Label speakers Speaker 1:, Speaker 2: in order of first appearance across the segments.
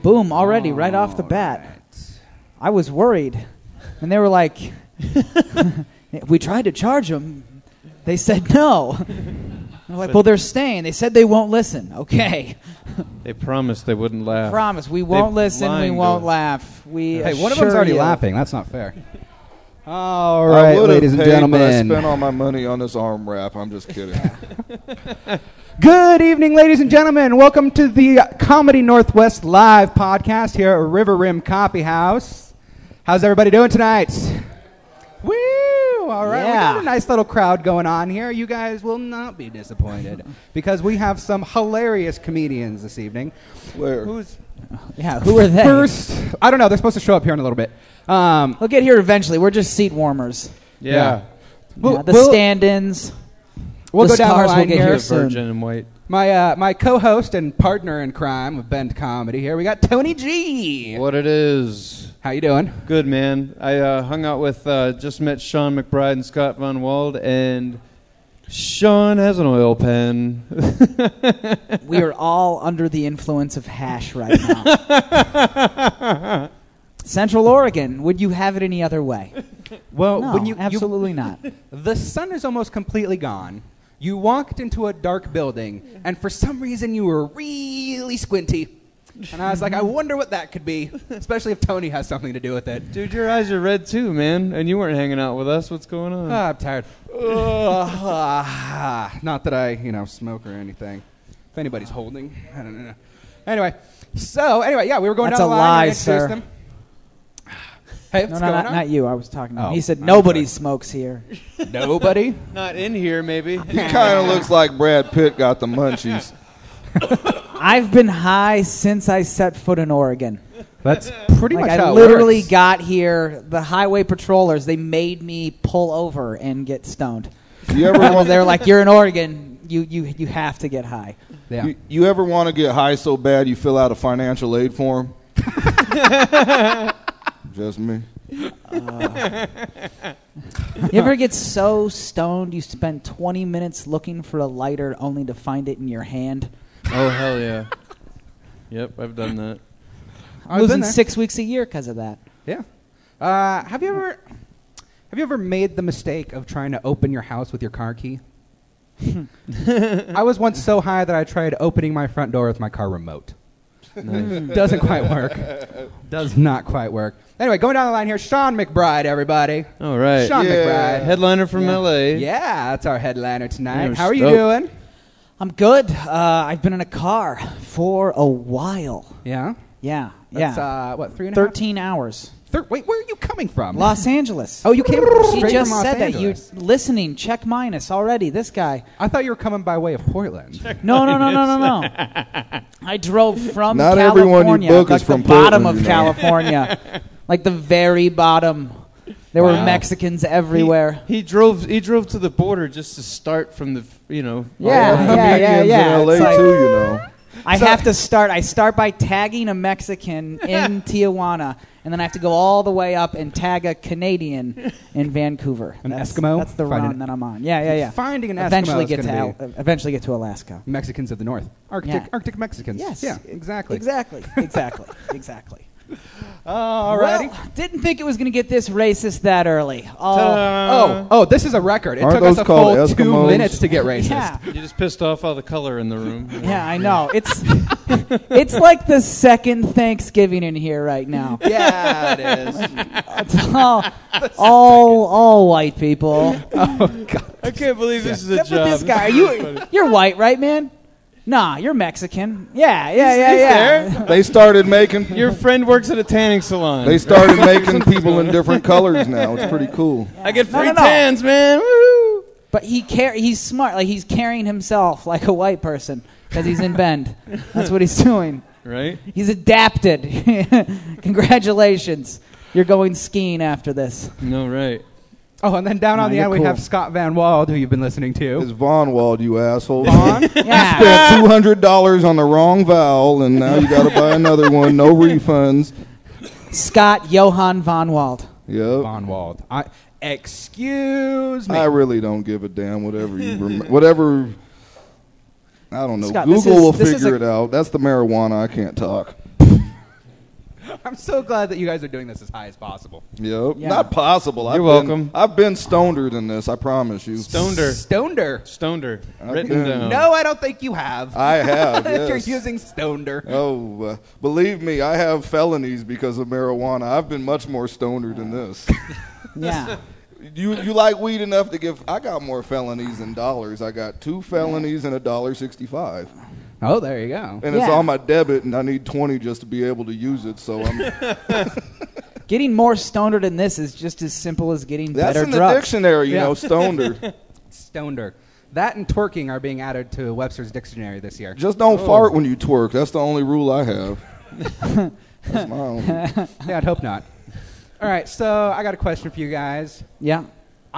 Speaker 1: Boom, already, right off the bat.
Speaker 2: Right.
Speaker 1: I was worried. And they were like, we tried to charge them. They said no. I'm like, well, they're staying. They said they won't listen. Okay.
Speaker 3: They promised they wouldn't laugh.
Speaker 1: Promise. We won't listen. We won't laugh.
Speaker 2: Hey, one of them's already laughing. That's not fair. All
Speaker 4: I
Speaker 2: right,
Speaker 4: would've
Speaker 2: ladies and
Speaker 4: paid,
Speaker 2: gentlemen.
Speaker 4: But I spent all my money on this arm wrap. I'm just kidding.
Speaker 2: Good evening, ladies and gentlemen. Welcome to the Comedy Northwest live podcast here at River Rim Coffee House. How's everybody doing tonight? Woo! All right, we got a nice little crowd going on here. You guys will not be disappointed because we have some hilarious comedians this evening.
Speaker 4: Where?
Speaker 1: Who are they?
Speaker 2: First, I don't know. They're supposed to show up here in a little bit.
Speaker 1: We'll get here eventually. We're just seat warmers.
Speaker 3: Yeah.
Speaker 1: The stand-ins.
Speaker 2: We'll go down the
Speaker 1: stars
Speaker 2: line
Speaker 1: will get
Speaker 2: here.
Speaker 1: here soon.
Speaker 3: Virgin and white.
Speaker 2: My co-host and partner in crime of Bend Comedy here. We got Tony G.
Speaker 3: What it is.
Speaker 2: How you doing?
Speaker 3: Good, man. I hung out with, just met Sean McBride and Scott Von Wald, and Sean has an oil pen.
Speaker 1: We are all under the influence of hash right now. Central Oregon, would you have it any other way?
Speaker 2: Well,
Speaker 1: No,
Speaker 2: when
Speaker 1: absolutely not.
Speaker 2: The sun is almost completely gone. You walked into a dark building, and for some reason you were really squinty. And I was like, I wonder what that could be, especially if Tony has something to do with it.
Speaker 3: Dude, your eyes are red too, man. And you weren't hanging out with us. What's going on?
Speaker 2: I'm tired. Not that I, smoke or anything. If anybody's holding, I don't know. Anyway, yeah, we were going
Speaker 1: That's
Speaker 2: down the
Speaker 1: a
Speaker 2: line.
Speaker 1: lie,
Speaker 2: and introduced
Speaker 1: sir.
Speaker 2: them. Hey, what's
Speaker 1: No,
Speaker 2: going on?
Speaker 1: not you. I was talking to him.
Speaker 2: Oh,
Speaker 1: He said
Speaker 2: I'm
Speaker 1: nobody
Speaker 2: sorry.
Speaker 1: smokes here.
Speaker 2: Nobody?
Speaker 3: Not in here, maybe.
Speaker 4: He kind of looks like Brad Pitt got the munchies.
Speaker 1: I've been high since I set foot in Oregon.
Speaker 2: That's pretty much
Speaker 1: I
Speaker 2: how it
Speaker 1: literally
Speaker 2: works.
Speaker 1: got here. The highway patrollers, they made me pull over and get stoned.
Speaker 4: You ever want?
Speaker 1: They were like, "You're in Oregon. You have to get high."
Speaker 2: Yeah.
Speaker 4: You ever want to get high so bad you fill out a financial aid form? Just me.
Speaker 1: You ever get so stoned you spend 20 minutes looking for a lighter only to find it in your hand?
Speaker 3: Oh, hell yeah. Yep, I've done that.
Speaker 2: I've been
Speaker 1: Losing
Speaker 2: there.
Speaker 1: 6 weeks a year because of that.
Speaker 2: Yeah. Have you ever made the mistake of trying to open your house with your car key? I was once so high that I tried opening my front door with my car remote.
Speaker 3: Nice.
Speaker 2: Doesn't quite work. Does not quite work. Anyway, going down the line here, Sean McBride, everybody.
Speaker 3: All right.
Speaker 2: Sean
Speaker 4: Yeah.
Speaker 2: McBride.
Speaker 3: Headliner from L.A.
Speaker 2: Yeah, that's our headliner tonight.
Speaker 3: Yeah,
Speaker 2: How are you
Speaker 3: stoked.
Speaker 2: doing?
Speaker 1: I'm good. I've been in a car for a while.
Speaker 2: Yeah.
Speaker 1: Yeah,
Speaker 2: That's,
Speaker 1: yeah.
Speaker 2: what, 3.5?
Speaker 1: 13 hours.
Speaker 2: Wait, where are you coming from?
Speaker 1: Los Angeles.
Speaker 2: Oh, you came
Speaker 1: She
Speaker 2: straight
Speaker 1: just
Speaker 2: from Los
Speaker 1: said that.
Speaker 2: Angeles.
Speaker 1: You listening? Check minus already. This guy.
Speaker 2: I thought you were coming by way of Portland.
Speaker 1: No. I drove from
Speaker 4: Not
Speaker 1: California,
Speaker 4: everyone you book
Speaker 1: like
Speaker 4: is from
Speaker 1: the bottom
Speaker 4: Portland,
Speaker 1: of
Speaker 4: you know.
Speaker 1: California, like the very bottom. There were Mexicans everywhere.
Speaker 3: He drove to the border just to start from the,
Speaker 1: Yeah,
Speaker 4: Comedians
Speaker 1: yeah.
Speaker 4: in LA
Speaker 1: It's like-
Speaker 4: too, you know.
Speaker 1: I have to start. I start by tagging a Mexican in Tijuana, and then I have to go all the way up and tag a Canadian in Vancouver.
Speaker 2: An
Speaker 1: That's-
Speaker 2: Eskimo?
Speaker 1: That's the
Speaker 2: Finding-
Speaker 1: run that I'm on. Yeah.
Speaker 2: Finding an
Speaker 1: Eventually
Speaker 2: Eskimo is
Speaker 1: get
Speaker 2: gonna
Speaker 1: to eventually get to Alaska.
Speaker 2: be Mexicans of the North. Arctic Mexicans.
Speaker 1: Yes.
Speaker 2: Yeah, exactly.
Speaker 1: Exactly.
Speaker 2: Alrighty.
Speaker 1: Well, didn't think it was going to get this racist that early.
Speaker 2: Oh, this is a record. It
Speaker 4: Aren't
Speaker 2: took us
Speaker 4: those
Speaker 2: a
Speaker 4: called
Speaker 2: full 2
Speaker 4: Eskimos?
Speaker 2: minutes to get racist.
Speaker 1: yeah.
Speaker 3: You just pissed off all the color in the room.
Speaker 1: Yeah, I know. It's like the second Thanksgiving in here right now.
Speaker 2: Yeah, it is.
Speaker 1: It's all white people.
Speaker 2: Oh, God.
Speaker 3: I can't believe this is a
Speaker 1: Except for
Speaker 3: job.
Speaker 1: this guy. You're white, right, man? Nah, you're Mexican. Yeah.
Speaker 3: there.
Speaker 4: They started making.
Speaker 3: Your friend works at a tanning salon.
Speaker 4: They started making people in different colors now. It's pretty cool.
Speaker 3: I get free
Speaker 1: No.
Speaker 3: tans, man. Woo!
Speaker 1: But he's smart. Like, he's carrying himself like a white person because he's in Bend. That's what he's doing.
Speaker 3: Right?
Speaker 1: He's adapted. Congratulations. You're going skiing after this.
Speaker 3: No, right.
Speaker 2: Oh, and then down on the
Speaker 1: you're
Speaker 2: end we
Speaker 1: cool.
Speaker 2: have Scott Van Wald, who you've been listening to.
Speaker 4: It's Von Wald, you asshole.
Speaker 2: Vaughn?
Speaker 1: Yeah.
Speaker 4: Spent $200 on the wrong vowel, and now you got to buy another one. No refunds.
Speaker 1: Scott Johann Von Wald.
Speaker 4: Yep.
Speaker 2: Von Wald. Excuse me.
Speaker 4: I really don't give a damn. Whatever. I don't know.
Speaker 1: Scott,
Speaker 4: Google
Speaker 1: this is-
Speaker 4: will
Speaker 1: this is
Speaker 4: figure
Speaker 1: a-
Speaker 4: it out. That's the marijuana. I can't talk.
Speaker 2: I'm so glad that you guys are doing this as high as possible.
Speaker 4: Yep.
Speaker 1: Yeah.
Speaker 4: Not possible.
Speaker 3: You're welcome.
Speaker 4: I've been stoneder than this, I promise you.
Speaker 2: Stoneder.
Speaker 4: I've
Speaker 3: Written
Speaker 4: been-
Speaker 3: down.
Speaker 2: No, I don't think you have.
Speaker 4: I have,
Speaker 2: If you're
Speaker 4: yes.
Speaker 2: using Stoneder.
Speaker 4: Oh, believe me, I have felonies because of marijuana. I've been much more stoner than this.
Speaker 1: Yeah.
Speaker 4: You like weed enough to give? I got more felonies than dollars. I got 2 felonies and $1.65,
Speaker 2: Oh, there you go.
Speaker 4: and it's
Speaker 1: Yeah.
Speaker 4: on my debit, and I need 20 just to be able to use it. So
Speaker 1: Getting more stoner than this is just as simple as getting
Speaker 4: that's
Speaker 1: better
Speaker 4: in the
Speaker 1: drugs.
Speaker 4: dictionary, you
Speaker 1: Yeah.
Speaker 4: know, stoner.
Speaker 2: Stoneder. That and twerking are being added to Webster's dictionary this year.
Speaker 4: Just don't fart when you twerk. That's the only rule I have. That's my own.
Speaker 2: Yeah, I'd hope not. All right, so I got a question for you guys.
Speaker 1: Yeah.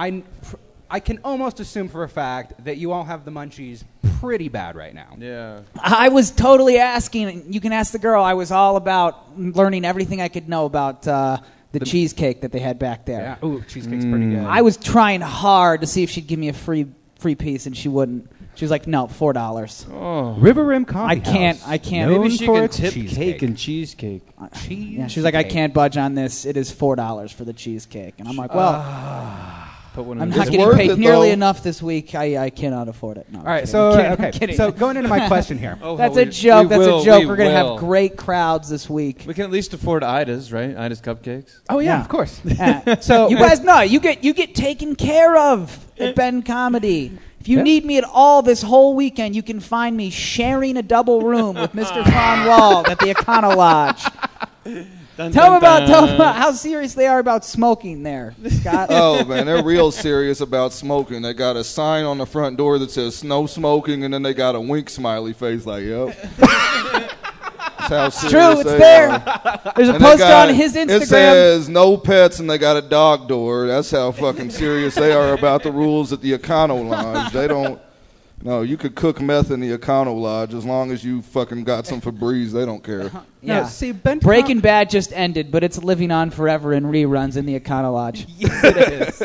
Speaker 2: I can almost assume for a fact that you all have the munchies pretty bad right now.
Speaker 3: Yeah.
Speaker 1: I was totally asking. You can ask the girl. I was all about learning everything I could know about the cheesecake that they had back there.
Speaker 2: Yeah. Ooh, cheesecake's pretty good.
Speaker 1: I was trying hard to see if she'd give me a free piece, and she wouldn't. She was like, "No, $4."
Speaker 3: Oh.
Speaker 2: River Rim Coffee
Speaker 1: I can't.
Speaker 2: Known
Speaker 3: Maybe she
Speaker 2: for
Speaker 3: can
Speaker 2: its
Speaker 3: tip
Speaker 2: cheesecake.
Speaker 3: cake and cheesecake.
Speaker 1: Yeah, she was like, "I can't budge on this. It is $4 for the cheesecake," and I'm like, "Well,
Speaker 3: Put one
Speaker 1: I'm
Speaker 3: in
Speaker 1: not
Speaker 3: the-
Speaker 1: getting
Speaker 4: worth
Speaker 1: paid
Speaker 4: it,
Speaker 1: nearly
Speaker 4: though.
Speaker 1: enough this week. I cannot afford it." No,
Speaker 2: All right, so
Speaker 1: I'm kidding.
Speaker 2: So going into my question here.
Speaker 3: Oh,
Speaker 1: That's
Speaker 3: we-
Speaker 1: a joke.
Speaker 3: we
Speaker 1: That's
Speaker 3: will,
Speaker 1: a joke.
Speaker 3: we
Speaker 1: We're gonna
Speaker 3: will.
Speaker 1: have great crowds this week.
Speaker 3: We can at least afford Ida's, right? Ida's cupcakes.
Speaker 2: Oh yeah,
Speaker 1: Yeah.
Speaker 2: of course.
Speaker 1: So you guys know you get taken care of at Ben Comedy. If you
Speaker 2: Yeah.
Speaker 1: need me at all this whole weekend, you can find me sharing a double room with Mr. Von Wald at the Econo Lodge.
Speaker 3: Dun,
Speaker 1: Tell them
Speaker 3: dun, dun.
Speaker 1: about how serious they are about smoking there, Scott.
Speaker 4: Oh man, they're real serious about smoking. They got a sign on the front door that says "No smoking," and then they got a wink smiley face, like, "Yep." That's how serious
Speaker 1: True, it's
Speaker 4: they
Speaker 1: there.
Speaker 4: are.
Speaker 1: There's a
Speaker 4: And they
Speaker 1: poster
Speaker 4: got-
Speaker 1: on his
Speaker 4: It
Speaker 1: Instagram.
Speaker 4: says "No pets," and they got a dog door. That's how fucking serious they are about the rules at the Econo Lodge. They don't. No, you could cook meth in the Econo Lodge as long as you fucking got some Febreze. They don't care.
Speaker 1: Yeah.
Speaker 2: No, see, Ben
Speaker 1: Breaking Bad just ended, but it's living on forever in reruns in the Econo Lodge.
Speaker 2: Yes, it is.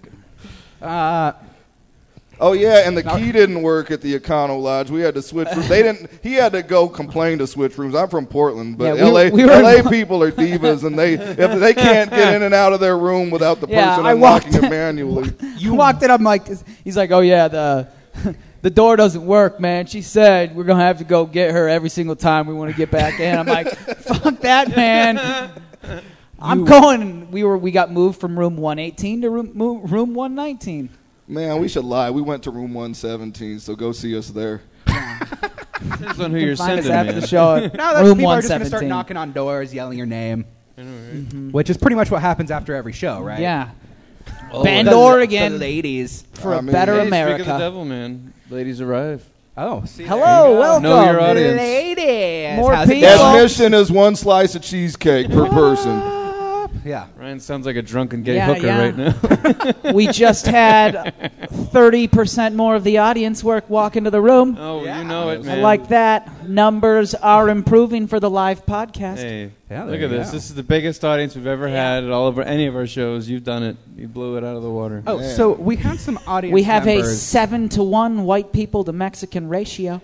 Speaker 4: Oh yeah, and the key didn't work at the Econo Lodge. We had to switch. They didn't. He had to go complain to switch rooms. I'm from Portland, but
Speaker 1: Yeah, we were-
Speaker 4: LA people are divas, and if they can't get in and out of their room without the
Speaker 1: Yeah,
Speaker 4: person
Speaker 1: I
Speaker 4: unlocking
Speaker 1: walked-
Speaker 4: it manually.
Speaker 1: You walked in, I'm like, he's like, "Oh yeah, the door doesn't work, man. She said we're gonna have to go get her every single time we want to get back in." I'm like, "Fuck that, man." I'm going. We got moved from room 118 to room 119.
Speaker 4: Man, we should lie. We went to room 117, so go see us there.
Speaker 3: Depends on who
Speaker 1: You
Speaker 3: you're
Speaker 1: can find us
Speaker 3: sending,
Speaker 1: after
Speaker 3: man.
Speaker 1: the show. at
Speaker 2: Now that
Speaker 1: room
Speaker 2: people are just going to start
Speaker 1: 117.
Speaker 2: knocking on doors, yelling your name,
Speaker 3: I know, right?
Speaker 2: which is pretty much what happens after every show, right?
Speaker 1: Yeah,
Speaker 3: Oh,
Speaker 1: Bend
Speaker 3: that's-
Speaker 1: Oregon
Speaker 2: The ladies.
Speaker 1: for
Speaker 4: I
Speaker 1: a
Speaker 4: mean,
Speaker 1: better
Speaker 3: Hey,
Speaker 1: America.
Speaker 3: Speak of the devil, man. Ladies arrive.
Speaker 2: Oh, see,
Speaker 1: Hello,
Speaker 2: there you go.
Speaker 1: welcome.
Speaker 3: Know your audience.
Speaker 2: Ladies.
Speaker 1: More
Speaker 2: How's it
Speaker 1: people.
Speaker 2: going?
Speaker 4: Admission is 1 slice of cheesecake per person.
Speaker 2: Yeah.
Speaker 3: Ryan sounds like a drunken gay
Speaker 1: Yeah,
Speaker 3: hooker
Speaker 1: yeah.
Speaker 3: right now.
Speaker 1: We just had 30% more of the audience walk into the room.
Speaker 3: Oh,
Speaker 2: Yeah.
Speaker 3: you know it,
Speaker 1: I
Speaker 3: man.
Speaker 1: like that. Numbers are improving for the live podcast.
Speaker 3: Hey,
Speaker 2: Yeah, there
Speaker 3: look
Speaker 2: you
Speaker 3: at this.
Speaker 2: go.
Speaker 3: This is the biggest audience we've ever had at all of any of our shows. You've done it. You blew it out of the water.
Speaker 2: Oh,
Speaker 4: Man.
Speaker 2: so we have some audience
Speaker 1: We have a
Speaker 2: members.
Speaker 1: 7-to-1 white people to Mexican ratio.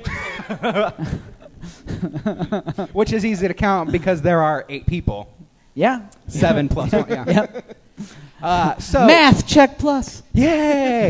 Speaker 2: which is easy to count because there are 8 people.
Speaker 1: Yeah.
Speaker 2: 7 plus 1. Yeah.
Speaker 1: Yep.
Speaker 2: So
Speaker 1: Math check plus.
Speaker 2: Yay!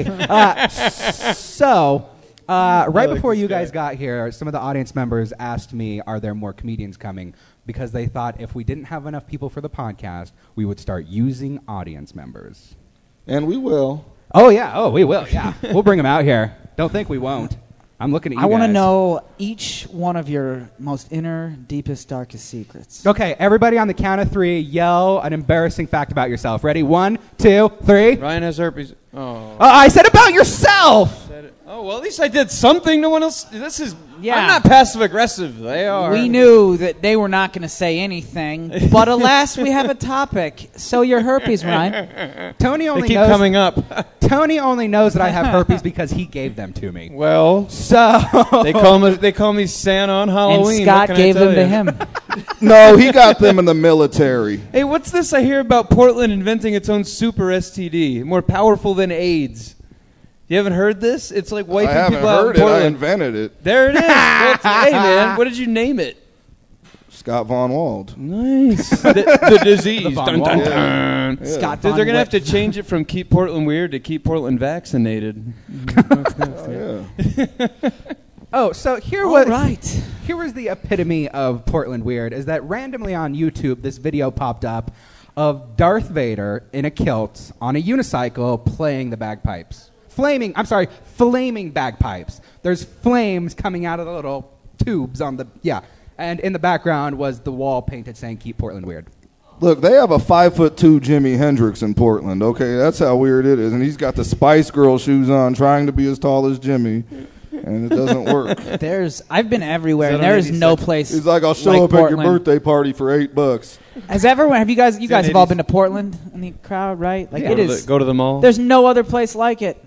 Speaker 2: Right before you guys got here, some of the audience members asked me, are there more comedians coming? Because they thought if we didn't have enough people for the podcast, we would start using audience members.
Speaker 4: And we will.
Speaker 2: Oh, yeah. Oh, we will. Yeah. We'll bring them out here. Don't think we won't. I'm looking at you
Speaker 1: I want to
Speaker 2: guys.
Speaker 1: know each one of your most inner, deepest, darkest secrets.
Speaker 2: Okay, everybody on the count of 3, yell an embarrassing fact about yourself. Ready? 1, 2, 3.
Speaker 3: Ryan has herpes. Oh.
Speaker 2: I said about yourself!
Speaker 3: Said it. Oh, well, at least I did something. No one else. This is.
Speaker 1: Yeah.
Speaker 3: I'm not passive aggressive. They are.
Speaker 1: We knew that they were not going to say anything, but alas, we have a topic. So your herpes, Ryan.
Speaker 2: Tony
Speaker 3: They
Speaker 2: only
Speaker 3: keep
Speaker 2: knows.
Speaker 3: coming up.
Speaker 2: Tony only knows that I have herpes because he gave them to me.
Speaker 3: Well,
Speaker 2: So
Speaker 3: they call me Santa on
Speaker 1: And
Speaker 3: Halloween.
Speaker 1: Scott
Speaker 3: What can I
Speaker 1: gave
Speaker 3: tell
Speaker 1: them to
Speaker 3: you?
Speaker 1: him.
Speaker 4: No, he got them in the military.
Speaker 3: Hey, what's this I hear about Portland inventing its own super STD, more powerful than AIDS? You haven't heard this? It's like
Speaker 4: I
Speaker 3: wiping
Speaker 4: haven't
Speaker 3: people out
Speaker 4: heard
Speaker 3: in
Speaker 4: it. I
Speaker 3: Portland.
Speaker 4: invented it.
Speaker 3: There it is. Hey, man, what did you name it?
Speaker 4: Scott Von Wald.
Speaker 3: Nice. the disease. Dun, dun,
Speaker 4: Yeah.
Speaker 3: dun.
Speaker 4: Yeah.
Speaker 1: Scott
Speaker 3: Dude,
Speaker 1: Von
Speaker 3: they're going to have
Speaker 1: Witt.
Speaker 3: to change it from Keep Portland Weird to Keep Portland Vaccinated.
Speaker 4: Oh, yeah.
Speaker 2: Oh, so here
Speaker 1: All
Speaker 2: was
Speaker 1: right.
Speaker 2: here was the epitome of Portland Weird. Is that randomly on YouTube this video popped up of Darth Vader in a kilt on a unicycle playing the bagpipes. Flaming bagpipes. There's flames coming out of the little tubes on the and in the background was the wall painted saying "Keep Portland Weird."
Speaker 4: Look, they have a 5'2" Jimi Hendrix in Portland. Okay, that's how weird it is, and he's got the Spice Girl shoes on, trying to be as tall as Jimmy, and it doesn't work.
Speaker 1: I've been everywhere,
Speaker 3: Is
Speaker 1: and
Speaker 3: that on
Speaker 1: there is no
Speaker 3: 86?
Speaker 1: place.
Speaker 4: He's like, I'll show
Speaker 1: like
Speaker 4: up at
Speaker 1: Portland.
Speaker 4: your birthday party for $8.
Speaker 1: Have you guys
Speaker 3: in
Speaker 1: have all
Speaker 3: 80s.
Speaker 1: been to Portland in the crowd, right? Like
Speaker 2: Yeah.
Speaker 1: it is.
Speaker 3: Go to the mall.
Speaker 1: There's no other place like it.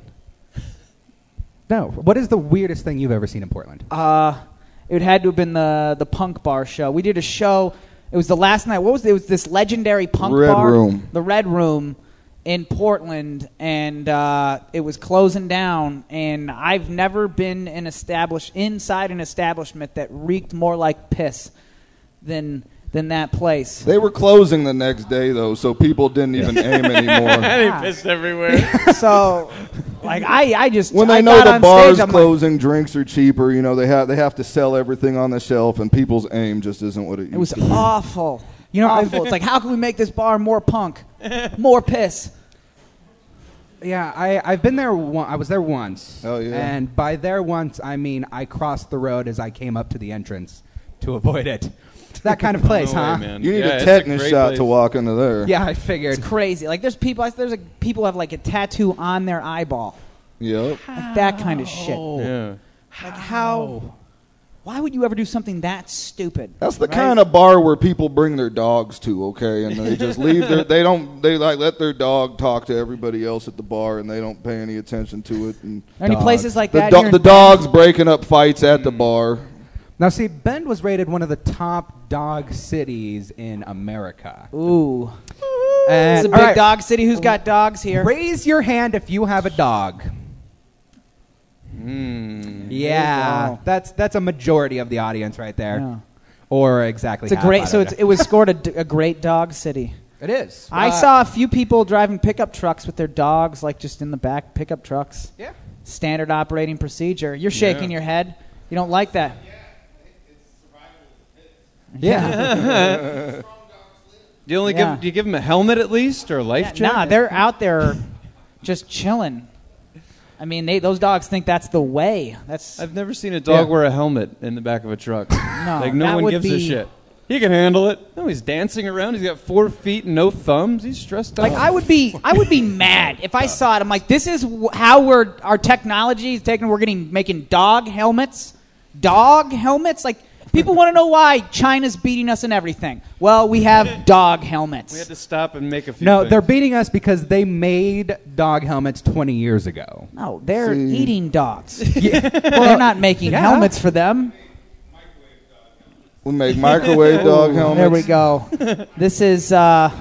Speaker 2: No, what is the weirdest thing you've ever seen in Portland?
Speaker 1: It had to have been the punk bar show. We did a show. It was the last night. What was it? It was this legendary punk
Speaker 4: Red
Speaker 1: bar,
Speaker 4: Room.
Speaker 1: the Red Room, in Portland, and it was closing down. And I've never been inside an establishment that reeked more like piss than that place.
Speaker 4: They were closing the next day, though, so people didn't even aim anymore.
Speaker 3: They pissed everywhere.
Speaker 1: So, like I just
Speaker 4: When
Speaker 1: I
Speaker 4: they know
Speaker 1: got
Speaker 4: the
Speaker 1: on
Speaker 4: bar's
Speaker 1: stage, I'm like,
Speaker 4: closing, drinks are cheaper, they have to sell everything on the shelf, and people's aim just isn't what it used
Speaker 1: it was
Speaker 4: to be.
Speaker 1: awful.
Speaker 2: You know,
Speaker 1: awful. It's like, how can we make this bar more punk, more piss?
Speaker 2: Yeah, I've been there. I was there once.
Speaker 4: Oh, yeah.
Speaker 2: And by there once, I mean I crossed the road as I came up to the entrance to avoid it. That kind of place,
Speaker 3: No way,
Speaker 2: huh?
Speaker 3: man.
Speaker 4: You need
Speaker 3: Yeah,
Speaker 4: a
Speaker 3: it's
Speaker 4: tetanus
Speaker 3: great
Speaker 4: shot
Speaker 3: place.
Speaker 4: to walk into there.
Speaker 2: Yeah, I figured.
Speaker 1: It's crazy. Like people who have like a tattoo on their eyeball,
Speaker 4: Yep.
Speaker 1: like that kind of shit.
Speaker 3: Yeah.
Speaker 1: Like how? Why would you ever do something that stupid?
Speaker 4: That's the
Speaker 1: right?
Speaker 4: kind of bar where people bring their dogs to, okay, and they just leave they let their dog talk to everybody else at the bar, and they don't pay any attention to it. And
Speaker 1: Are any
Speaker 2: dogs.
Speaker 1: places like
Speaker 4: the
Speaker 1: that?
Speaker 4: do-
Speaker 1: here in
Speaker 4: the
Speaker 1: Bend?
Speaker 4: dog's breaking up fights at the bar.
Speaker 2: Now, see, Bend was rated one of the top dog cities in America.
Speaker 1: Ooh,
Speaker 2: And,
Speaker 1: it's a
Speaker 2: all
Speaker 1: big
Speaker 2: right,
Speaker 1: dog city. Who's got dogs here?
Speaker 2: Raise your hand if you have a dog. Yeah,
Speaker 1: Wow.
Speaker 2: that's a majority of the audience right there,
Speaker 1: Yeah.
Speaker 2: or exactly.
Speaker 1: It's a
Speaker 2: half,
Speaker 1: great.
Speaker 2: I
Speaker 1: So
Speaker 2: don't
Speaker 1: it was scored a great dog city.
Speaker 2: know. It is.
Speaker 1: I saw a few people driving pickup trucks with their dogs, like just in the back. Pickup trucks.
Speaker 2: Yeah.
Speaker 1: Standard operating procedure. You're shaking your head. You don't like that.
Speaker 2: Yeah.
Speaker 3: Do you
Speaker 1: Yeah.
Speaker 3: do you give them a helmet at least or a life jacket?
Speaker 1: Nah, they're out there just chilling. I mean, those dogs think that's the way. That's
Speaker 3: I've never seen a dog
Speaker 2: Yeah.
Speaker 3: wear a helmet in the back of a truck. Like no
Speaker 1: that
Speaker 3: one
Speaker 1: would
Speaker 3: gives a
Speaker 1: be-
Speaker 3: shit. He can handle it. No, he's dancing around. He's got 4 feet and no thumbs. He's stressed out.
Speaker 1: like I would be mad if I saw it. I'm like, this is how our technology is taking. We're making dog helmets. Like people want to know why China's beating us in everything. Well, we have dog helmets.
Speaker 3: We had to stop and make a few.
Speaker 2: No,
Speaker 3: things.
Speaker 2: they're beating us because they made dog helmets 20 years ago.
Speaker 1: No, they're
Speaker 4: See.
Speaker 1: eating dogs. They're not making
Speaker 2: Yeah.
Speaker 1: helmets for them.
Speaker 4: We make microwave dog helmets.
Speaker 1: There we go. This is,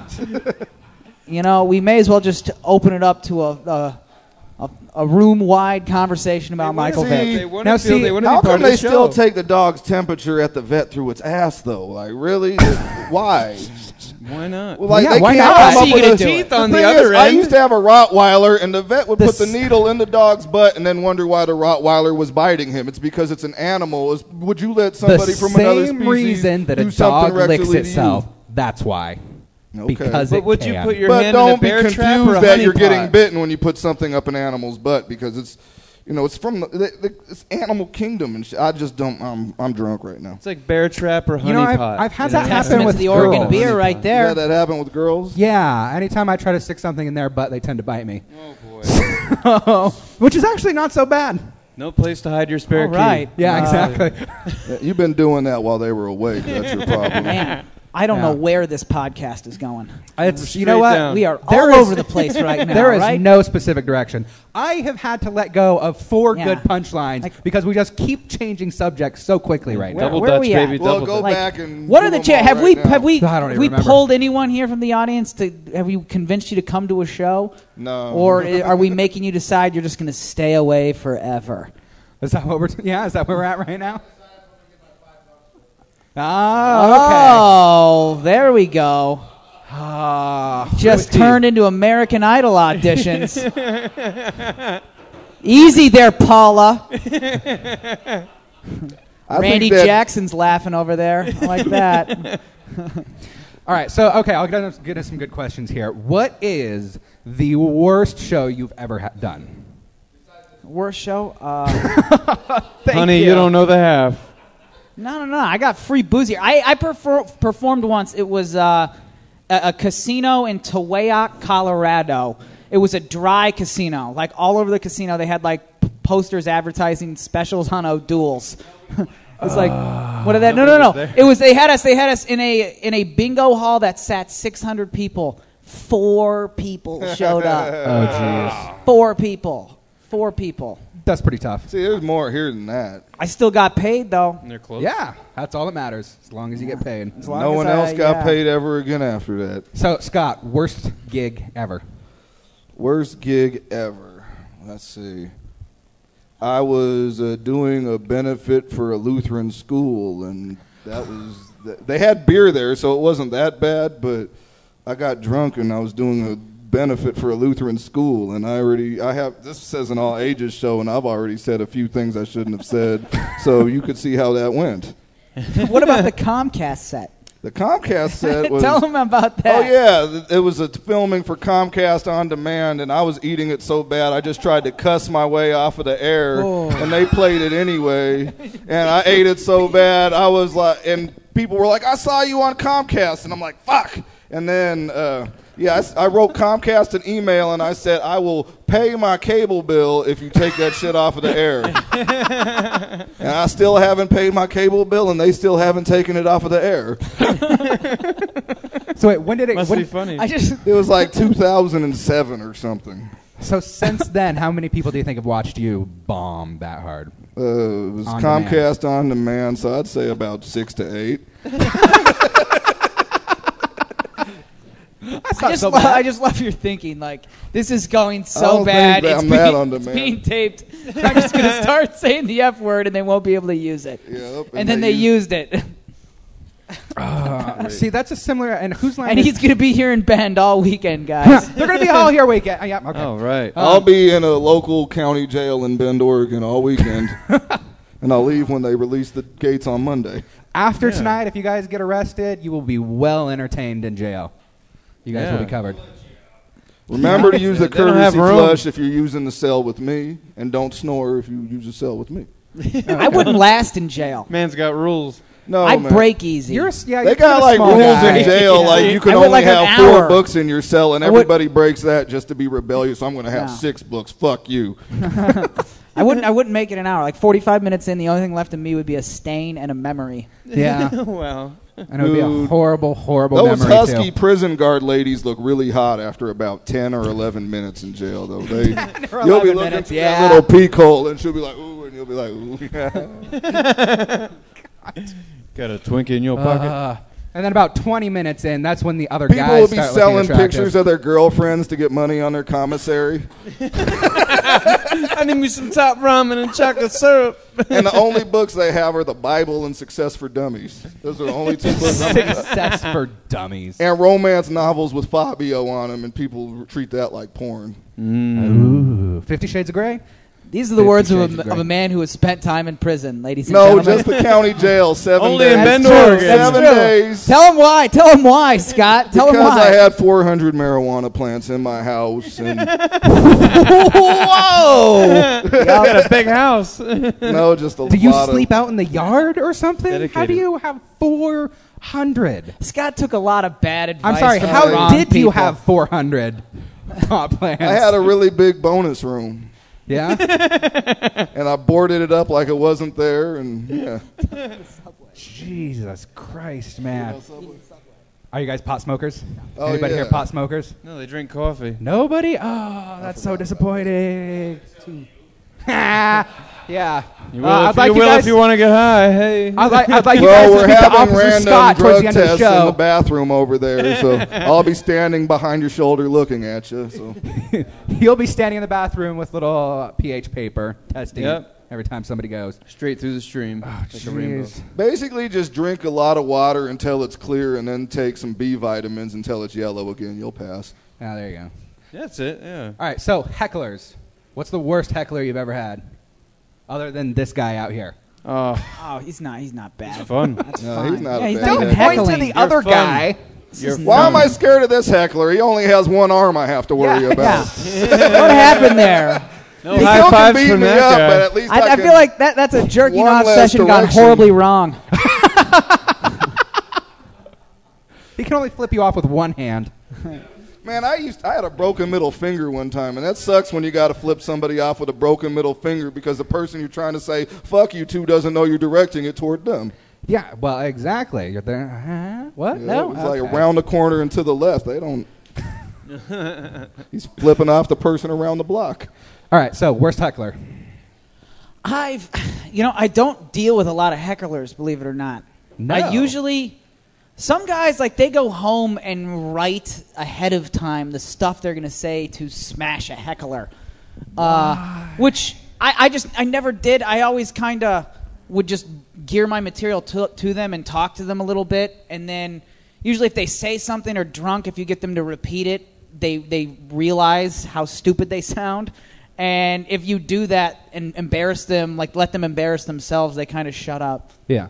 Speaker 1: we may as well just open it up to a room-wide conversation about Michael
Speaker 4: see,
Speaker 1: Vick.
Speaker 3: They want
Speaker 2: Now
Speaker 3: to feel
Speaker 2: see,
Speaker 3: they want to
Speaker 4: How
Speaker 3: be part
Speaker 4: come
Speaker 3: of
Speaker 4: they
Speaker 3: the
Speaker 4: still
Speaker 3: show.
Speaker 4: take the dog's temperature at the vet through its ass, though? Like, really? Why?
Speaker 3: Why not?
Speaker 4: Well, like,
Speaker 2: Yeah,
Speaker 4: they
Speaker 2: why
Speaker 4: can't
Speaker 2: not?
Speaker 4: come
Speaker 1: How's
Speaker 4: up
Speaker 1: he
Speaker 4: with
Speaker 1: gonna
Speaker 4: a
Speaker 1: do
Speaker 3: teeth
Speaker 1: it?
Speaker 3: on
Speaker 4: The
Speaker 3: the
Speaker 4: thing
Speaker 3: other
Speaker 4: is, I
Speaker 3: end.
Speaker 4: used to have a Rottweiler, and the vet would put the
Speaker 1: This-
Speaker 4: needle in the dog's butt and then wonder why the Rottweiler was biting him. It's because it's an animal. Would you let somebody
Speaker 2: the
Speaker 4: from another
Speaker 2: same
Speaker 4: species
Speaker 2: reason that a
Speaker 4: do something
Speaker 2: dog licks
Speaker 4: rectally to you?
Speaker 2: itself. That's why.
Speaker 4: Okay.
Speaker 2: Because
Speaker 3: But
Speaker 2: it
Speaker 3: would you
Speaker 2: can.
Speaker 3: put your
Speaker 4: But
Speaker 3: hand in a
Speaker 4: don't be
Speaker 3: bear trap or a
Speaker 4: confused that
Speaker 3: honey
Speaker 4: you're getting
Speaker 3: pot?
Speaker 4: bitten when you put something up an animal's butt because it's, it's from it's animal kingdom and shit. I just don't. I'm drunk right now.
Speaker 3: It's like bear trap or honey
Speaker 2: You know,
Speaker 3: pot.
Speaker 2: I've had
Speaker 3: You
Speaker 2: that
Speaker 3: know?
Speaker 2: happen
Speaker 1: Testament
Speaker 2: with
Speaker 1: to the Oregon
Speaker 2: girls.
Speaker 1: beer right there.
Speaker 4: Yeah, that happened with girls.
Speaker 2: Yeah, anytime I try to stick something in their butt, they tend to bite me.
Speaker 3: Oh boy.
Speaker 2: Which is actually not so bad.
Speaker 3: No place to hide your spare
Speaker 1: All right.
Speaker 3: key.
Speaker 2: Yeah, exactly.
Speaker 4: Yeah, you've been doing that while they were awake. That's your problem.
Speaker 1: Man, I don't
Speaker 2: Yeah.
Speaker 1: know where this podcast is going.
Speaker 2: It's, you
Speaker 3: Straight
Speaker 2: know what?
Speaker 3: down.
Speaker 1: We are
Speaker 2: There
Speaker 1: all
Speaker 2: is-
Speaker 1: over the place right now.
Speaker 2: There is
Speaker 1: right?
Speaker 2: no specific direction. I have had to let go of 4
Speaker 1: Yeah.
Speaker 2: good punchlines
Speaker 1: Like-
Speaker 2: because we just keep changing subjects so quickly right now.
Speaker 3: Double
Speaker 1: Where are
Speaker 3: Dutch,
Speaker 1: we at?
Speaker 3: baby.
Speaker 4: Well,
Speaker 3: double
Speaker 4: go
Speaker 3: Dutch.
Speaker 1: Like,
Speaker 4: back and
Speaker 1: what
Speaker 4: do
Speaker 1: are the
Speaker 4: them
Speaker 1: chances?
Speaker 4: all
Speaker 1: Have we
Speaker 4: right now.
Speaker 1: have we
Speaker 2: I don't even
Speaker 1: have we
Speaker 2: remember.
Speaker 1: pulled anyone here from the audience to? Have we convinced you to come to a show?
Speaker 4: No.
Speaker 1: Or are we making you decide you're just going to stay away forever?
Speaker 2: Is that what we're? Is that where we're at right now? Oh,
Speaker 1: Oh, there we go. Just turned into American Idol auditions. Easy there, Paula. Randy Jackson's laughing over there. I like that.
Speaker 2: All right, so, okay, I'll get into some good questions here. What is the worst show you've ever done?
Speaker 1: Worst show?
Speaker 3: Honey, you don't know the half.
Speaker 1: No. I got free booze here. I performed once. It was a casino in Tawayak, Colorado. It was a dry casino. Like, all over the casino, they had, like, posters advertising specials on O'Doul's. It was like, what did that? No. It was they had us in a bingo hall that sat 600 people. 4 people showed up.
Speaker 2: Oh, jeez.
Speaker 1: 4 people.
Speaker 2: That's pretty tough.
Speaker 4: See, there's more here than that.
Speaker 1: I still got paid though.
Speaker 3: They're close.
Speaker 2: Yeah, that's all that matters, as long as you get paid.
Speaker 1: As long
Speaker 4: No
Speaker 1: as
Speaker 4: one
Speaker 1: I-
Speaker 4: else got
Speaker 1: yeah.
Speaker 4: paid ever again after that.
Speaker 2: So, Scott, worst gig ever?
Speaker 4: Worst gig ever. Let's see. I was doing a benefit for a Lutheran school, and that was they had beer there, so it wasn't that bad. But I got drunk, and I was doing a benefit for a Lutheran school, and I have this says an all ages show, and I've already said a few things I shouldn't have said, so you could see how that went.
Speaker 1: What about the Comcast set?
Speaker 4: The Comcast set was.
Speaker 1: Tell them about that.
Speaker 4: Oh yeah, it was a filming for Comcast On Demand, and I was eating it so bad I just tried to cuss my way off of the air, and they played it anyway. And I ate it so bad I was like, and people were like, "I saw you on Comcast," and I'm like, "Fuck!" And then I wrote Comcast an email and I said, "I will pay my cable bill if you take that shit off of the air." And I still haven't paid my cable bill, and they still haven't taken it off of the air.
Speaker 2: So, wait, when did it...
Speaker 3: Must be funny.
Speaker 4: It was like 2007 or something.
Speaker 2: So, since then, how many people do you think have watched you bomb that hard?
Speaker 4: It was
Speaker 2: On
Speaker 4: Comcast On Demand, so I'd say about 6 to 8.
Speaker 1: I just love your thinking. Like, this is going
Speaker 4: I
Speaker 1: so
Speaker 4: don't
Speaker 1: bad.
Speaker 4: think
Speaker 1: It's
Speaker 4: I'm that on
Speaker 1: it's
Speaker 4: demand.
Speaker 1: being taped. I'm just going to start saying the F word, and they won't be able to use it.
Speaker 4: Yep,
Speaker 1: And then they used it.
Speaker 2: See, that's a similar... And whose line
Speaker 1: And
Speaker 2: is...
Speaker 1: he's going to be here in Bend all weekend, guys.
Speaker 2: They're going to be all here weekend. Yeah, okay.
Speaker 3: Oh, right.
Speaker 4: I'll be in a local county jail in Bend, Oregon all weekend. And I'll leave when they release the gates on Monday.
Speaker 2: After tonight, if you guys get arrested, you will be well entertained in jail. You guys will be covered.
Speaker 4: Remember to use the
Speaker 3: They don't have
Speaker 4: courtesy
Speaker 3: room.
Speaker 4: flush if you're using the cell with me, and don't snore if you use a cell with me.
Speaker 1: I wouldn't last in jail.
Speaker 3: Man's got rules.
Speaker 4: No,
Speaker 1: I
Speaker 4: man.
Speaker 1: break easy.
Speaker 2: You're
Speaker 4: They got like
Speaker 2: small
Speaker 4: rules
Speaker 2: guy.
Speaker 4: in jail, like you can
Speaker 1: I would
Speaker 4: only
Speaker 1: like an
Speaker 4: have 4
Speaker 1: hour.
Speaker 4: books in your cell, and
Speaker 1: I would-
Speaker 4: everybody breaks that just to be rebellious. I'm going to have
Speaker 1: No.
Speaker 4: 6 books. Fuck you.
Speaker 1: I wouldn't make it an hour. Like 45 minutes in, the only thing left of me would be a stain and a memory.
Speaker 2: Yeah.
Speaker 3: Wow.
Speaker 2: And it would be a
Speaker 4: Dude.
Speaker 2: horrible, horrible
Speaker 4: Those
Speaker 2: memory,
Speaker 4: husky
Speaker 2: too.
Speaker 4: prison guard ladies look really hot after about 10 or 11 minutes in jail, though. You'll be
Speaker 1: 11
Speaker 4: looking
Speaker 1: minutes,
Speaker 4: through
Speaker 1: yeah.
Speaker 4: that little peek hole, and she'll be like, ooh, and you'll be like, ooh.
Speaker 3: Got a Twinkie in your pocket.
Speaker 2: And then about 20 minutes in, that's when the other
Speaker 4: People
Speaker 2: guys
Speaker 4: will be
Speaker 2: start
Speaker 4: selling
Speaker 2: looking attractive.
Speaker 4: pictures of their girlfriends to get money on their commissary.
Speaker 3: I need me some top ramen and chocolate syrup.
Speaker 4: And the only books they have are the Bible and Success for Dummies. Those are the only 2 books.
Speaker 2: Success for dummies.
Speaker 4: And romance novels with Fabio on them, and people treat that like porn.
Speaker 2: Ooh. 50 Shades of Grey?
Speaker 1: These are the
Speaker 2: 50
Speaker 1: words
Speaker 2: Shades of
Speaker 1: of a man who has spent time in prison, ladies and
Speaker 4: No,
Speaker 1: gentlemen.
Speaker 4: just the county jail, 7
Speaker 3: Only
Speaker 4: days.
Speaker 3: in Bend,
Speaker 1: That's true.
Speaker 3: Oregon.
Speaker 1: That's
Speaker 4: 7
Speaker 1: true.
Speaker 4: days.
Speaker 1: Tell him why. Tell him why, Scott. Tell him
Speaker 4: Because
Speaker 1: why.
Speaker 4: I had 400 marijuana plants in my house, and
Speaker 1: Whoa!
Speaker 3: Got a big house.
Speaker 4: no, just a
Speaker 2: Do you
Speaker 4: lot
Speaker 2: sleep out in the yard or something? How do
Speaker 3: Dedicated.
Speaker 2: you have 400?
Speaker 1: Scott took a lot of bad advice.
Speaker 2: I'm sorry,
Speaker 1: from the
Speaker 2: how
Speaker 1: wrong
Speaker 2: did you
Speaker 1: people.
Speaker 2: have 400 pot plants?
Speaker 4: I had a really big bonus room,
Speaker 2: Yeah?
Speaker 4: and I boarded it up like it wasn't there, and yeah.
Speaker 2: Jesus Christ, man. Are you guys pot smokers?
Speaker 4: Oh,
Speaker 2: Anybody
Speaker 4: yeah.
Speaker 2: here pot smokers?
Speaker 3: No, they drink coffee.
Speaker 2: Nobody? Oh, that's so disappointing. Yeah.
Speaker 3: You will,
Speaker 2: I'd like you guys-
Speaker 3: if you want to get high. Hey.
Speaker 2: I'd like you guys
Speaker 4: Well,
Speaker 2: to
Speaker 4: we're
Speaker 2: speak to
Speaker 4: having
Speaker 2: Officer
Speaker 4: random
Speaker 2: Scott towards
Speaker 4: drug
Speaker 2: the end of the
Speaker 4: tests in the
Speaker 2: show.
Speaker 4: bathroom over there, so I'll be standing behind your shoulder looking at you. So
Speaker 2: He'll be standing in the bathroom with little pH paper testing
Speaker 3: Yep.
Speaker 2: every time somebody goes.
Speaker 3: Straight through the stream. Like a rainbow.
Speaker 2: Jeez.
Speaker 4: Basically, just drink a lot of water until it's clear, and then take some B vitamins until it's yellow again. You'll pass.
Speaker 2: Ah, there you go.
Speaker 3: That's it, yeah.
Speaker 2: All right, so hecklers. What's the worst heckler you've ever had? Other than this guy out here.
Speaker 1: Oh, he's not bad.
Speaker 3: It's fun.
Speaker 1: That's
Speaker 4: No,
Speaker 1: fine.
Speaker 4: he's not
Speaker 1: yeah,
Speaker 4: a
Speaker 1: he's
Speaker 4: bad
Speaker 1: not
Speaker 4: guy.
Speaker 1: even
Speaker 2: Point to
Speaker 1: heckling.
Speaker 2: the other
Speaker 3: fun.
Speaker 2: guy.
Speaker 4: Why am I scared of this heckler? He only has one arm I have to worry about.
Speaker 1: What happened there?
Speaker 3: No
Speaker 4: He
Speaker 3: high
Speaker 4: still can
Speaker 3: fives
Speaker 4: beat
Speaker 3: from
Speaker 4: me
Speaker 3: that
Speaker 4: up,
Speaker 3: guy.
Speaker 4: but at least
Speaker 1: I
Speaker 4: can
Speaker 1: feel like that's a jerking
Speaker 4: one
Speaker 1: off
Speaker 4: less
Speaker 1: session gone
Speaker 4: direction.
Speaker 1: horribly wrong.
Speaker 2: He can only flip you off with one hand.
Speaker 4: Man, I had a broken middle finger one time, and that sucks when you got to flip somebody off with a broken middle finger because the person you're trying to say "fuck you" to doesn't know you're directing it toward them.
Speaker 2: Yeah, well, exactly. You're there. What?
Speaker 4: Yeah,
Speaker 2: No?
Speaker 4: it's like around the corner and to the left. They don't. He's flipping off the person around the block.
Speaker 2: All right, so worst heckler.
Speaker 1: I don't deal with a lot of hecklers, believe it or not.
Speaker 2: No.
Speaker 1: I usually, some guys, like, they go home and write ahead of time the stuff they're going to say to smash a heckler. Which I never did. I always kind of would just gear my material to them and talk to them a little bit. And then usually if they say something or drunk, if you get them to repeat it, they realize how stupid they sound. And if you do that and embarrass them, like let them embarrass themselves, they kind of shut up.
Speaker 2: Yeah.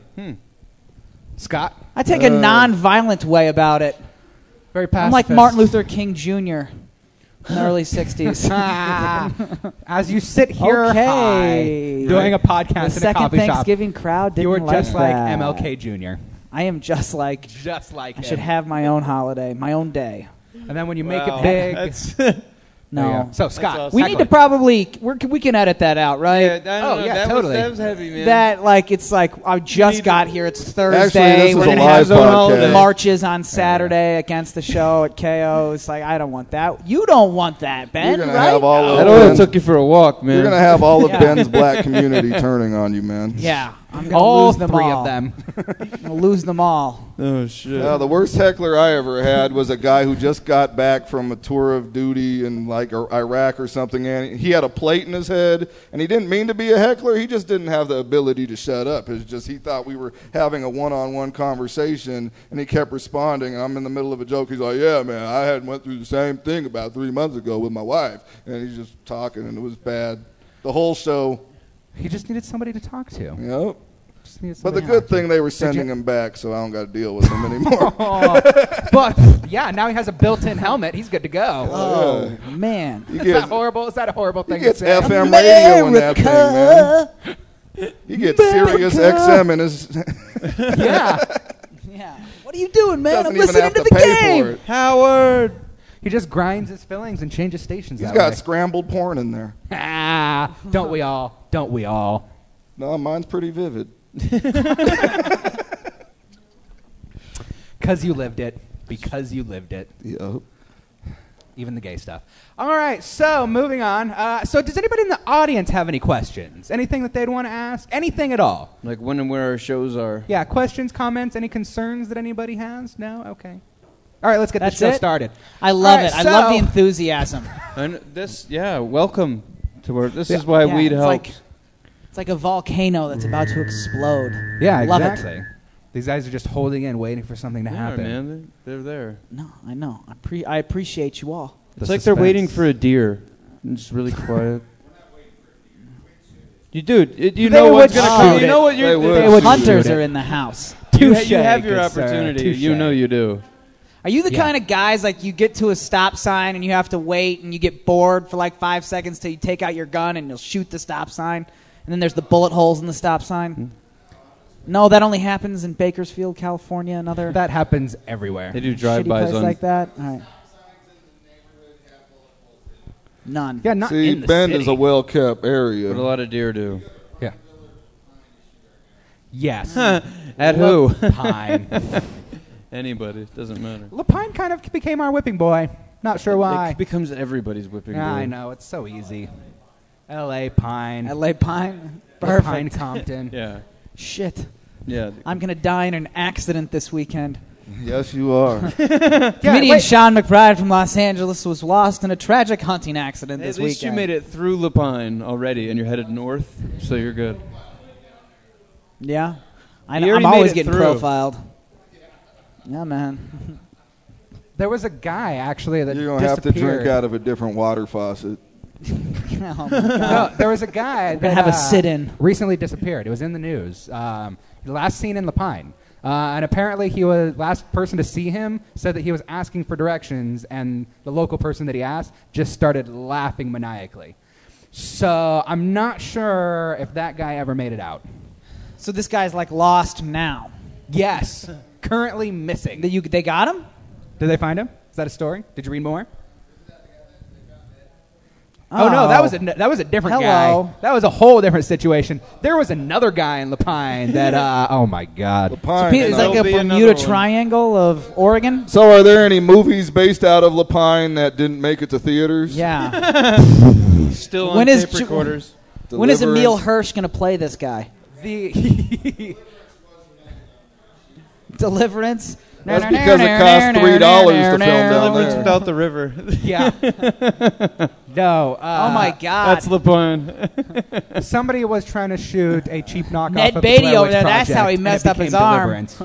Speaker 2: Scott?
Speaker 1: I take a non-violent way about it.
Speaker 2: Very pacifist.
Speaker 1: I'm like Martin Luther King Jr. in the early 60s.
Speaker 2: As you sit here
Speaker 1: Okay.
Speaker 2: high, doing a podcast
Speaker 1: The
Speaker 2: in a
Speaker 1: second
Speaker 2: coffee shop,
Speaker 1: Thanksgiving crowd didn't
Speaker 2: you are just like
Speaker 1: that.
Speaker 2: MLK Jr.
Speaker 1: I am just like,
Speaker 2: Just like
Speaker 1: I
Speaker 2: him.
Speaker 1: should have my own holiday, my own day.
Speaker 2: And then when you make
Speaker 3: Wow.
Speaker 2: it big...
Speaker 3: That's
Speaker 2: There you
Speaker 1: No.
Speaker 2: go. So, Scott,
Speaker 3: awesome.
Speaker 1: We need to probably, we can edit that out, right?
Speaker 3: yeah, I don't
Speaker 2: Oh,
Speaker 3: know,
Speaker 2: yeah,
Speaker 3: that
Speaker 2: totally.
Speaker 3: that was heavy, man.
Speaker 1: That, like, it's like, I just
Speaker 3: need
Speaker 1: got
Speaker 3: to-
Speaker 1: here. It's
Speaker 4: Actually,
Speaker 1: Thursday.
Speaker 4: this is
Speaker 1: We're
Speaker 4: a
Speaker 1: going to
Speaker 4: live
Speaker 1: have
Speaker 4: podcast.
Speaker 1: marches on Saturday against the show at KO. It's like, I don't want that. You don't want that, Ben,
Speaker 4: You're gonna
Speaker 1: right?
Speaker 4: have all
Speaker 3: that
Speaker 4: of
Speaker 3: oil
Speaker 4: Ben's,
Speaker 3: took you for a walk, man.
Speaker 4: you're gonna have all of
Speaker 1: Yeah.
Speaker 4: Ben's black community turning on you, man.
Speaker 1: Yeah. I'm going to
Speaker 2: all
Speaker 1: lose them
Speaker 2: three
Speaker 1: all.
Speaker 2: of them.
Speaker 1: I'm going to lose them all.
Speaker 3: Oh, shit.
Speaker 4: The worst heckler I ever had was a guy who just got back from a tour of duty in like Iraq or something, and he had a plate in his head, and he didn't mean to be a heckler. He just didn't have the ability to shut up. It's just he thought we were having a one-on-one conversation, and he kept responding. And I'm in the middle of a joke. He's like, "Yeah, man, I had went through the same thing about 3 months ago with my wife," and he's just talking, and it was bad. The whole show.
Speaker 2: He just needed somebody to talk to.
Speaker 4: Yep.
Speaker 2: Just needed
Speaker 4: But the
Speaker 2: somebody
Speaker 4: good
Speaker 2: to
Speaker 4: thing they were sending him back, so I don't got to deal with him anymore.
Speaker 2: But, yeah, now he has a built-in helmet. He's good to go.
Speaker 1: Oh, man.
Speaker 4: He
Speaker 2: Is that
Speaker 4: gets,
Speaker 2: horrible? Is that a horrible
Speaker 4: he
Speaker 2: thing
Speaker 4: gets
Speaker 2: to say?
Speaker 4: FM radio in that thing, man. He gets Sirius XM in his.
Speaker 2: Yeah.
Speaker 1: Yeah. What are you doing, man?
Speaker 4: Doesn't
Speaker 1: I'm
Speaker 4: even
Speaker 1: listening
Speaker 4: have
Speaker 1: to
Speaker 4: to
Speaker 1: the
Speaker 4: pay
Speaker 1: game.
Speaker 4: for it.
Speaker 2: Howard. He just grinds his fillings and changes stations
Speaker 4: He's
Speaker 2: that
Speaker 4: got
Speaker 2: way.
Speaker 4: scrambled porn in there.
Speaker 2: Ah, don't we all? Don't we all?
Speaker 4: No, mine's pretty vivid.
Speaker 2: Because you lived it. Because you lived it.
Speaker 4: Yep.
Speaker 2: Even the gay stuff. All right, so moving on. So does anybody in the audience have any questions? Anything that they'd want to ask? Anything at all?
Speaker 3: Like when and where our shows are.
Speaker 2: Yeah, questions, comments, any concerns that anybody has? No? Okay. All right, let's get
Speaker 1: That's
Speaker 2: the show
Speaker 1: it?
Speaker 2: started.
Speaker 1: I love
Speaker 2: All right,
Speaker 1: it. I love the
Speaker 2: so-
Speaker 1: enthusiasm.
Speaker 3: And welcome to our. This is why
Speaker 1: Yeah,
Speaker 3: weed
Speaker 1: it's
Speaker 3: helps.
Speaker 1: It's like a volcano that's about to explode.
Speaker 2: Yeah,
Speaker 1: Love
Speaker 2: exactly. These guys are just holding in, waiting for something to
Speaker 3: Yeah,
Speaker 2: happen.
Speaker 3: man, they're there.
Speaker 1: it. No, I know. I appreciate you all.
Speaker 3: It's
Speaker 2: The
Speaker 3: like they're waiting
Speaker 2: suspense.
Speaker 3: for a deer. It's just really quiet. You do. You
Speaker 2: They
Speaker 3: know what's
Speaker 2: would
Speaker 3: gonna
Speaker 2: shoot
Speaker 3: come.
Speaker 2: it.
Speaker 3: You know what you're.
Speaker 4: They would.
Speaker 2: They would
Speaker 1: Hunters
Speaker 2: shoot it.
Speaker 1: are in the house.
Speaker 3: You
Speaker 2: Touche,
Speaker 3: have your
Speaker 2: good sir.
Speaker 3: opportunity.
Speaker 2: Touche.
Speaker 3: You know you do.
Speaker 1: Are you the
Speaker 2: Yeah.
Speaker 1: kind of guys like you get to a stop sign and you have to wait and you get bored for like 5 seconds till you take out your gun and you'll shoot the stop sign and then there's the bullet holes in the stop sign? No, that only happens in Bakersfield, California. Another
Speaker 2: That happens everywhere.
Speaker 3: They do
Speaker 1: shitty
Speaker 3: drive-bys
Speaker 1: place
Speaker 3: on.
Speaker 1: like that. All right. None.
Speaker 2: Yeah, not
Speaker 4: See,
Speaker 2: in the
Speaker 4: Bend
Speaker 2: city.
Speaker 4: is a well-kept area.
Speaker 3: What a lot of deer do.
Speaker 2: Yeah. Yes.
Speaker 3: At who?
Speaker 2: Pine.
Speaker 3: Anybody. Doesn't matter.
Speaker 2: Lapine kind of became our whipping boy. Not sure why.
Speaker 3: It becomes everybody's whipping boy.
Speaker 2: Yeah, I know. It's so easy. L.A. Pine.
Speaker 1: LA Pine.
Speaker 2: Pine
Speaker 1: Perfect.
Speaker 2: Compton.
Speaker 3: Yeah.
Speaker 1: Shit.
Speaker 3: Yeah.
Speaker 1: I'm going to die in an accident this weekend.
Speaker 4: Yes, you are.
Speaker 1: Comedian Sean McBride from Los Angeles was lost in a tragic hunting accident this
Speaker 3: At least
Speaker 1: weekend.
Speaker 3: you made it through Lapine already, and you're headed north, so you're good.
Speaker 1: Yeah,
Speaker 3: You already
Speaker 1: I'm
Speaker 3: made
Speaker 1: always
Speaker 3: it
Speaker 1: getting
Speaker 3: through.
Speaker 1: profiled. Yeah, man.
Speaker 2: There was a guy actually that
Speaker 4: You're going to have to
Speaker 2: disappeared.
Speaker 4: drink out of a different water faucet.
Speaker 1: Oh, my God.
Speaker 2: No, there was a guy that
Speaker 1: have a sit-in.
Speaker 2: recently disappeared. It was in the news. Last seen in Lapine. And apparently he was last person to see him said that he was asking for directions, and the local person that he asked just started laughing maniacally. So I'm not sure if that guy ever made it out.
Speaker 1: So this guy's like lost now.
Speaker 2: Yes, currently missing.
Speaker 1: They got him?
Speaker 2: Did they find him? Is that a story? Did you read more? Oh, no, that was a different
Speaker 1: Hello.
Speaker 2: guy. That was a whole different situation. There was another guy in Lapine that, oh my God.
Speaker 4: Lapine,
Speaker 1: It's like a
Speaker 3: There'll be another
Speaker 1: Bermuda
Speaker 3: one.
Speaker 1: Triangle of Oregon.
Speaker 4: So are there any movies based out of Lapine that didn't make it to theaters?
Speaker 1: Yeah.
Speaker 3: Still on
Speaker 1: When is
Speaker 3: tape
Speaker 1: Ju-
Speaker 3: recorders.
Speaker 1: When is Emil
Speaker 4: Deliverance.
Speaker 1: Hirsch going to play this guy?
Speaker 2: The
Speaker 1: Deliverance?
Speaker 4: That's because it cost $3 to film down
Speaker 3: Deliverance
Speaker 4: there.
Speaker 3: without the river.
Speaker 2: yeah. No.
Speaker 1: Oh, my God.
Speaker 3: That's Lapine.
Speaker 2: Somebody was trying to shoot a cheap knockoff
Speaker 1: Ned
Speaker 2: of the
Speaker 1: Beatty
Speaker 2: Blair
Speaker 1: over
Speaker 2: Witch
Speaker 1: there, that's
Speaker 2: Project,
Speaker 1: how he
Speaker 2: and it
Speaker 1: messed up his
Speaker 2: became
Speaker 1: arm.
Speaker 2: Deliverance.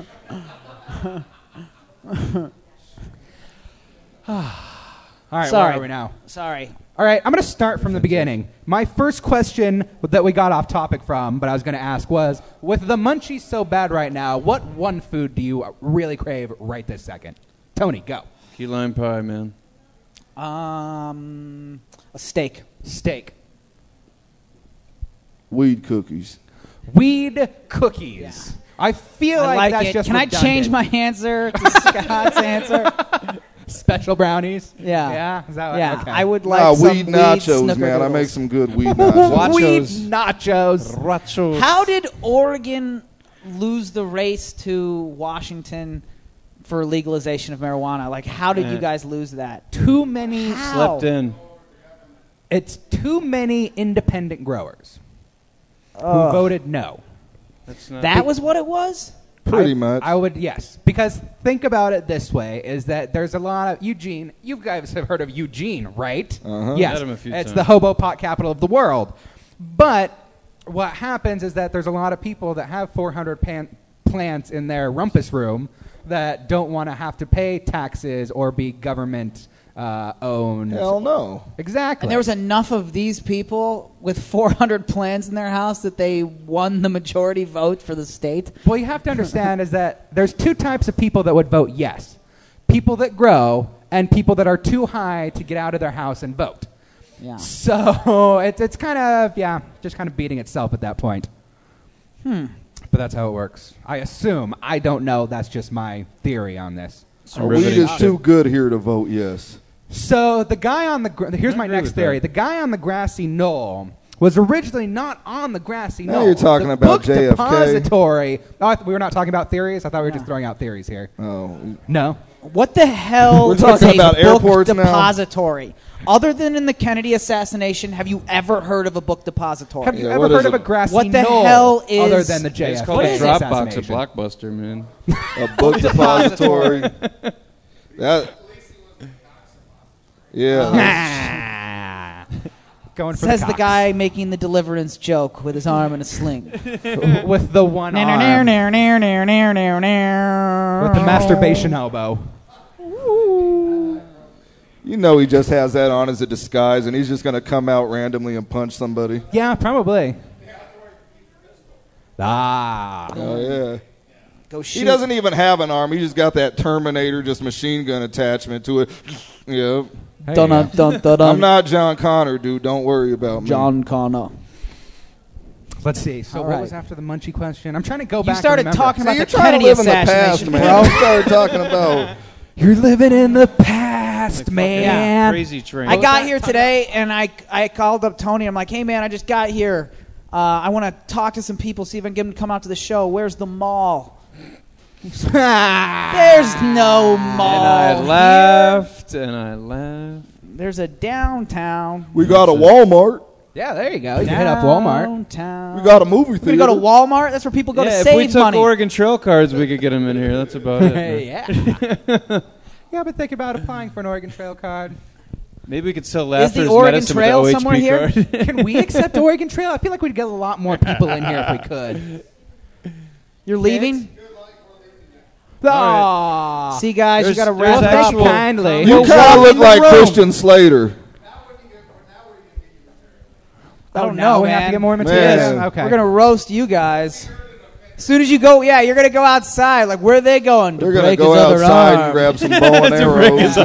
Speaker 2: All right,
Speaker 1: Sorry.
Speaker 2: where are we now?
Speaker 1: Sorry.
Speaker 2: All right, I'm going to start from the beginning. My first question that we got off topic from, but I was going to ask was, with the munchies so bad right now, what one food do you really crave right this second? Tony, go.
Speaker 3: Key lime pie, man.
Speaker 1: A steak.
Speaker 2: Steak.
Speaker 4: Weed cookies.
Speaker 2: Weed cookies. I feel
Speaker 1: I like
Speaker 2: that's
Speaker 1: it.
Speaker 2: just
Speaker 1: Can I change
Speaker 2: redundant.
Speaker 1: my answer to Scott's answer?
Speaker 2: Special brownies?
Speaker 1: Yeah.
Speaker 2: Yeah? Is that
Speaker 1: Yeah,
Speaker 2: okay.
Speaker 1: I would like some
Speaker 4: weed nachos,
Speaker 1: snickerdoodles.
Speaker 4: man. I make some good weed nachos.
Speaker 2: Weed
Speaker 3: Nachos.
Speaker 2: nachos.
Speaker 1: How did Oregon lose the race to Washington for legalization of marijuana? Like, how did you guys lose that?
Speaker 2: Too many.
Speaker 1: How?
Speaker 3: Slept in.
Speaker 2: It's too many independent growers who
Speaker 1: Ugh.
Speaker 2: voted no.
Speaker 3: That's not
Speaker 1: That was what it was?
Speaker 4: Pretty much.
Speaker 2: I would, yes. Because think about it this way, is that there's a lot of Eugene. You guys have heard of Eugene, right?
Speaker 4: Uh-huh.
Speaker 2: Yes.
Speaker 3: Met him a few
Speaker 2: It's
Speaker 3: times.
Speaker 2: the hobo pot capital of the world. But what happens is that there's a lot of people that have 400 plants in their rumpus room that don't want to have to pay taxes or be government owned.
Speaker 4: Hell no.
Speaker 2: Exactly.
Speaker 1: And there was enough of these people with 400 plants in their house that they won the majority vote for the state.
Speaker 2: Well, you have to understand is that there's two types of people that would vote yes. People that grow and people that are too high to get out of their house and vote.
Speaker 1: Yeah.
Speaker 2: So it's kind of, yeah, just kind of beating itself at that point. But that's how it works. I assume. I don't know. That's just my theory on this.
Speaker 3: some
Speaker 4: Weed
Speaker 3: riveting
Speaker 4: is
Speaker 3: shit.
Speaker 4: too good here to vote yes.
Speaker 2: So the guy on the here's
Speaker 3: I
Speaker 2: my
Speaker 3: agree
Speaker 2: next
Speaker 3: with
Speaker 2: theory.
Speaker 3: that.
Speaker 2: The guy on the grassy knoll was originally not on the grassy
Speaker 4: Now
Speaker 2: knoll.
Speaker 4: you're talking
Speaker 2: the
Speaker 4: about
Speaker 2: book
Speaker 4: JFK.
Speaker 2: depository. Oh, we were not talking about theories. I thought we were just throwing out theories here.
Speaker 4: Oh,
Speaker 2: No.
Speaker 1: What the hell
Speaker 4: We're
Speaker 1: is
Speaker 4: talking
Speaker 1: a
Speaker 4: about
Speaker 1: book
Speaker 4: airports now?
Speaker 1: depository? Other than in the Kennedy assassination, have you ever heard of a book depository?
Speaker 2: Have you
Speaker 4: Yeah,
Speaker 2: ever
Speaker 4: what
Speaker 2: heard
Speaker 4: is
Speaker 2: of a
Speaker 4: it?
Speaker 2: grassy
Speaker 1: What the
Speaker 2: knoll
Speaker 1: hell is-
Speaker 2: other than the
Speaker 3: It's
Speaker 2: JFK
Speaker 3: called a
Speaker 1: is it?
Speaker 3: Dropbox at
Speaker 2: assassination?
Speaker 3: Blockbuster, man.
Speaker 4: a book depository. That. Yeah.
Speaker 2: Going for
Speaker 1: Says
Speaker 2: the
Speaker 1: the
Speaker 2: cocks.
Speaker 1: guy making the deliverance joke with his arm in a sling.
Speaker 2: with the one
Speaker 1: With
Speaker 2: arm,
Speaker 1: the
Speaker 2: with the masturbation elbow.
Speaker 4: You know he just has that on as a disguise, and he's just going to come out randomly and punch somebody.
Speaker 2: Yeah, probably. Ah.
Speaker 4: Oh, yeah.
Speaker 1: Go shoot.
Speaker 4: He doesn't even have an arm. He just got that Terminator, just machine gun attachment to it. Yep.
Speaker 2: Hey,
Speaker 1: Dun,
Speaker 2: yeah.
Speaker 1: dun, dun, dun,
Speaker 4: I'm not John Connor, dude. Don't worry about me.
Speaker 1: John Connor.
Speaker 2: Let's see. So
Speaker 1: All
Speaker 2: what
Speaker 1: right.
Speaker 2: was after the munchie question? I'm trying to go
Speaker 1: You
Speaker 2: back.
Speaker 1: started
Speaker 2: and remember.
Speaker 1: talking
Speaker 4: See,
Speaker 1: about
Speaker 4: you're
Speaker 1: the
Speaker 4: trying to
Speaker 1: Kennedy
Speaker 4: live in the past,
Speaker 1: assassination,
Speaker 4: man.
Speaker 1: bro.
Speaker 4: You started talking about.
Speaker 2: You're living in the past, man.
Speaker 3: Crazy train.
Speaker 1: I got here today, and I called up Tony. I'm like, hey, man, I just got here. I want to talk to some people, see if I can get them to come out to the show. Where's the mall? There's no mall.
Speaker 3: And I
Speaker 1: here.
Speaker 3: laughed, and I laughed.
Speaker 1: There's a downtown.
Speaker 4: We got a Walmart.
Speaker 2: Yeah, there you go. You can hit up Walmart.
Speaker 1: Downtown.
Speaker 4: We got a movie
Speaker 1: We're
Speaker 4: theater.
Speaker 1: gonna go to Walmart. That's where people go to
Speaker 3: If
Speaker 1: save
Speaker 3: we took
Speaker 1: money.
Speaker 3: Oregon Trail cards, we could get them in here. That's about it. man.
Speaker 2: Yeah. Yeah, I've been thinking about applying for an Oregon Trail card.
Speaker 3: Maybe we could sell
Speaker 1: Is
Speaker 3: laughter
Speaker 1: the
Speaker 3: as
Speaker 1: Oregon
Speaker 3: medicine
Speaker 1: Trail
Speaker 3: with the
Speaker 1: somewhere
Speaker 3: OHP
Speaker 1: here?
Speaker 3: card.
Speaker 2: Can we accept Oregon Trail? I feel like we'd get a lot more people in here if we could.
Speaker 1: You're leaving?
Speaker 2: Aw.
Speaker 1: See, guys,
Speaker 3: There's-
Speaker 1: you got to
Speaker 3: there's
Speaker 1: wrap it
Speaker 3: actual-
Speaker 1: up.
Speaker 2: kindly.
Speaker 4: You
Speaker 1: We're
Speaker 4: kind of
Speaker 1: walking
Speaker 4: look
Speaker 1: the
Speaker 4: like
Speaker 1: room.
Speaker 4: Christian Slater.
Speaker 1: I don't
Speaker 2: now
Speaker 1: know,
Speaker 2: we
Speaker 1: man.
Speaker 2: have to get more
Speaker 4: Man.
Speaker 2: material. Okay.
Speaker 1: We're gonna roast you guys. As soon as you go, yeah, you're gonna go outside. Like, where are they going?
Speaker 4: They're gonna
Speaker 1: break
Speaker 4: go
Speaker 1: his other
Speaker 4: outside
Speaker 1: arm.
Speaker 4: and grab some bow and arrows.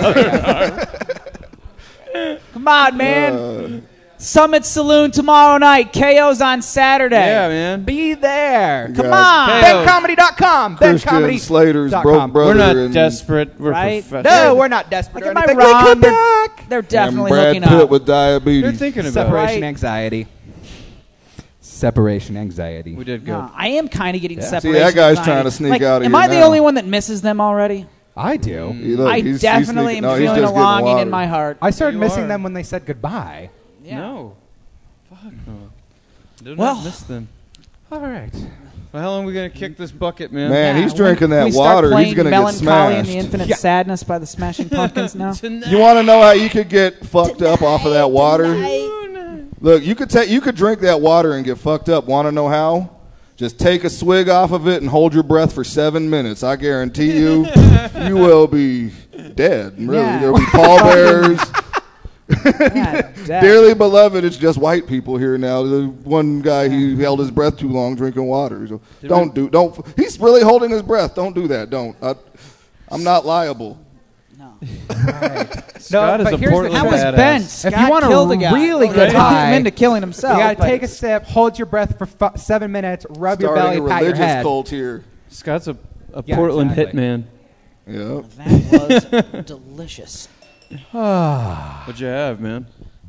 Speaker 1: Come on, man. Summit Saloon tomorrow night. KO's on Saturday.
Speaker 3: Yeah, man.
Speaker 2: Be there.
Speaker 1: Come
Speaker 4: got
Speaker 1: on.
Speaker 3: KO.
Speaker 2: BenComedy.com.
Speaker 4: Christian Slater's
Speaker 2: BenComedy.com.
Speaker 4: broke brother.
Speaker 3: We're not
Speaker 4: and,
Speaker 3: desperate. We're
Speaker 1: Right?
Speaker 3: professional.
Speaker 2: No, we're not desperate.
Speaker 1: Like,
Speaker 2: or
Speaker 1: am I
Speaker 2: anything. We
Speaker 1: wrong?
Speaker 2: come back.
Speaker 1: They're
Speaker 4: and
Speaker 1: definitely
Speaker 4: Brad
Speaker 1: hooking
Speaker 4: Pitt
Speaker 1: up.
Speaker 4: with diabetes.
Speaker 3: They're thinking about
Speaker 2: Separation
Speaker 1: Right.
Speaker 2: anxiety. Separation anxiety.
Speaker 3: it. We did good.
Speaker 1: No, I am kind of getting
Speaker 2: Yeah.
Speaker 1: separation.
Speaker 4: See, that guy's
Speaker 1: anxiety.
Speaker 4: trying to sneak
Speaker 1: Like,
Speaker 4: out of
Speaker 1: am
Speaker 4: here
Speaker 1: I the
Speaker 4: now.
Speaker 1: only one that misses them already?
Speaker 2: I do.
Speaker 4: Look,
Speaker 1: I
Speaker 4: he's
Speaker 1: definitely
Speaker 4: sneaking-
Speaker 1: am
Speaker 4: no, he's
Speaker 1: feeling a
Speaker 4: just getting
Speaker 1: longing
Speaker 4: water.
Speaker 1: in my heart.
Speaker 2: I started
Speaker 3: You
Speaker 2: missing
Speaker 3: are.
Speaker 2: them when they said goodbye.
Speaker 1: Yeah.
Speaker 3: No. Fuck no. Do
Speaker 1: Well-
Speaker 3: not miss them.
Speaker 2: All right.
Speaker 3: Well, how long are we going to kick this bucket, man?
Speaker 4: Man,
Speaker 1: Yeah,
Speaker 4: he's drinking
Speaker 1: when
Speaker 4: that
Speaker 1: we start
Speaker 4: water. He's
Speaker 1: playing
Speaker 4: going to get
Speaker 1: Melancholy and the
Speaker 4: smashed.
Speaker 1: Infinite
Speaker 2: Yeah.
Speaker 1: Sadness by the Smashing Pumpkins now.
Speaker 4: You want to know how you could get fucked up off of that water? Look, you could drink that water and get fucked up. Want to know how? Just take a swig off of it and hold your breath for 7 minutes. I guarantee you, you will be dead. Really,
Speaker 1: Yeah.
Speaker 4: there'll be pallbearers.
Speaker 1: God damn.
Speaker 4: Dearly beloved, it's just white people here now. The one guy, he held his breath too long drinking water. So don't. He's really holding his breath. Don't do that. Don't. I'm not liable.
Speaker 1: No.
Speaker 3: Scott is
Speaker 2: but
Speaker 3: a
Speaker 2: here's the
Speaker 3: Portland
Speaker 1: That
Speaker 2: thing.
Speaker 1: was
Speaker 3: badass.
Speaker 1: Ben.
Speaker 2: If
Speaker 1: Scott
Speaker 2: you want
Speaker 1: killed
Speaker 2: a
Speaker 1: a guy.
Speaker 2: really
Speaker 1: Well,
Speaker 2: good
Speaker 1: they talked him
Speaker 2: high,
Speaker 1: into killing himself.
Speaker 2: You got to
Speaker 1: but-
Speaker 2: take a sip, hold your breath for 7 minutes, rub your belly,
Speaker 4: Starting a
Speaker 2: pat your
Speaker 4: religious
Speaker 2: head.
Speaker 4: cult here.
Speaker 3: Scott's a
Speaker 2: Yeah,
Speaker 3: Portland
Speaker 2: exactly.
Speaker 3: hitman.
Speaker 4: Yep.
Speaker 1: That was delicious.
Speaker 3: What'd you have, man?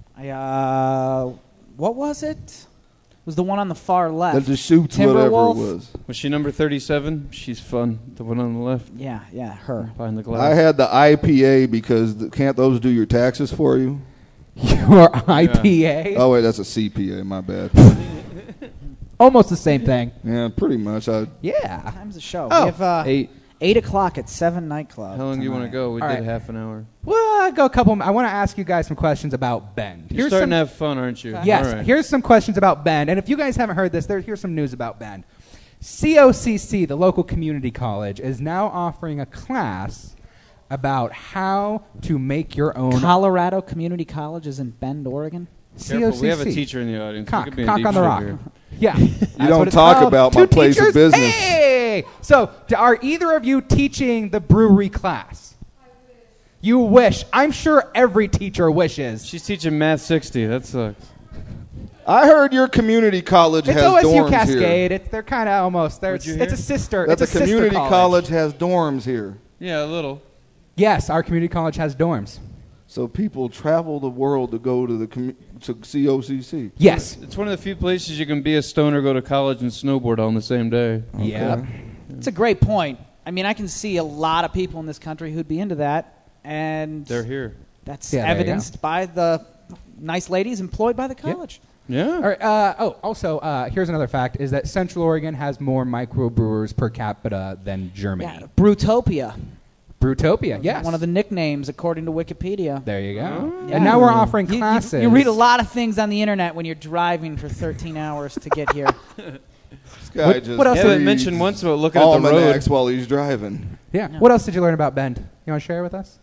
Speaker 1: What was it? It was the one on the far left.
Speaker 4: That just shoots whatever it
Speaker 1: Timberwolf?
Speaker 4: was.
Speaker 3: Was she number 37? She's fun. The one on the left
Speaker 1: Yeah, her.
Speaker 3: behind the glass.
Speaker 4: I had the IPA because can't those do your taxes for you?
Speaker 2: Your IPA.
Speaker 4: Oh wait, that's a CPA. My bad.
Speaker 2: Almost the same thing.
Speaker 4: Yeah, pretty much.
Speaker 2: Yeah.
Speaker 1: Time's the show.
Speaker 2: Oh,
Speaker 1: We have
Speaker 3: 8.
Speaker 1: 8:00 at 7 nightclub.
Speaker 3: How long do you want to
Speaker 1: tonight.
Speaker 3: go? We
Speaker 2: All
Speaker 3: did
Speaker 2: right.
Speaker 3: half an hour.
Speaker 2: Well, I'll go a couple. I want to ask you guys some questions about Bend.
Speaker 3: You're starting to have fun, aren't you?
Speaker 2: Yes,
Speaker 3: All right.
Speaker 2: here's some questions about Bend. And if you guys haven't heard this, here's some news about Bend. COCC, the local community college, is now offering a class about how to make your own
Speaker 1: Colorado Community College is in Bend, Oregon.
Speaker 3: Careful, we have a
Speaker 2: COCC.
Speaker 3: teacher in the audience.
Speaker 2: Cock,
Speaker 3: we could be in
Speaker 2: cock
Speaker 3: deep
Speaker 2: on the
Speaker 3: shit
Speaker 2: rock.
Speaker 3: here.
Speaker 2: Yeah. That's
Speaker 4: don't
Speaker 2: what it's
Speaker 4: talk
Speaker 2: called.
Speaker 4: about my
Speaker 2: Two
Speaker 4: place of
Speaker 2: teachers?
Speaker 4: business.
Speaker 2: Hey! So, are either of you teaching the brewery class? You wish. I'm sure every teacher wishes.
Speaker 3: She's teaching Math 60. That sucks.
Speaker 4: I heard your community college
Speaker 2: It's
Speaker 4: has
Speaker 2: OSU
Speaker 4: dorms
Speaker 2: Cascade.
Speaker 4: here.
Speaker 2: They're kind of almost.
Speaker 3: What'd you
Speaker 2: It's
Speaker 3: hear?
Speaker 2: a sister.
Speaker 4: That
Speaker 2: it's
Speaker 4: the
Speaker 2: a sister
Speaker 4: community college has dorms here.
Speaker 3: Yeah, a little.
Speaker 2: Yes, our community college has dorms.
Speaker 4: So people travel the world to go to to COCC.
Speaker 2: Yes.
Speaker 3: It's one of the few places you can be a stoner, go to college, and snowboard all on the same day.
Speaker 2: Yeah.
Speaker 1: It's a great point. I mean, I can see a lot of people in this country who'd be into that, and
Speaker 3: They're here.
Speaker 1: that's
Speaker 2: Yeah, there you
Speaker 1: evidenced by the nice ladies employed by the college.
Speaker 3: Yeah.
Speaker 2: All right, also, here's another fact: is that Central Oregon has more microbrewers per capita than Germany.
Speaker 1: Yeah, Brewtopia.
Speaker 2: Brewtopia, yes.
Speaker 1: One of the nicknames, according to Wikipedia.
Speaker 2: There you go.
Speaker 1: Yeah.
Speaker 2: And now we're offering
Speaker 1: You-
Speaker 2: classes.
Speaker 1: You read a lot of things on the internet when you're driving for 13 hours to get here.
Speaker 4: This guy
Speaker 2: What-
Speaker 4: just
Speaker 2: what else
Speaker 3: Yeah,
Speaker 2: did
Speaker 3: they
Speaker 4: reads
Speaker 3: mentioned once about looking at the road.
Speaker 4: almanacs while he's driving.
Speaker 2: Yeah.
Speaker 1: Yeah.
Speaker 2: What else did you learn about Bend? You want to share with us?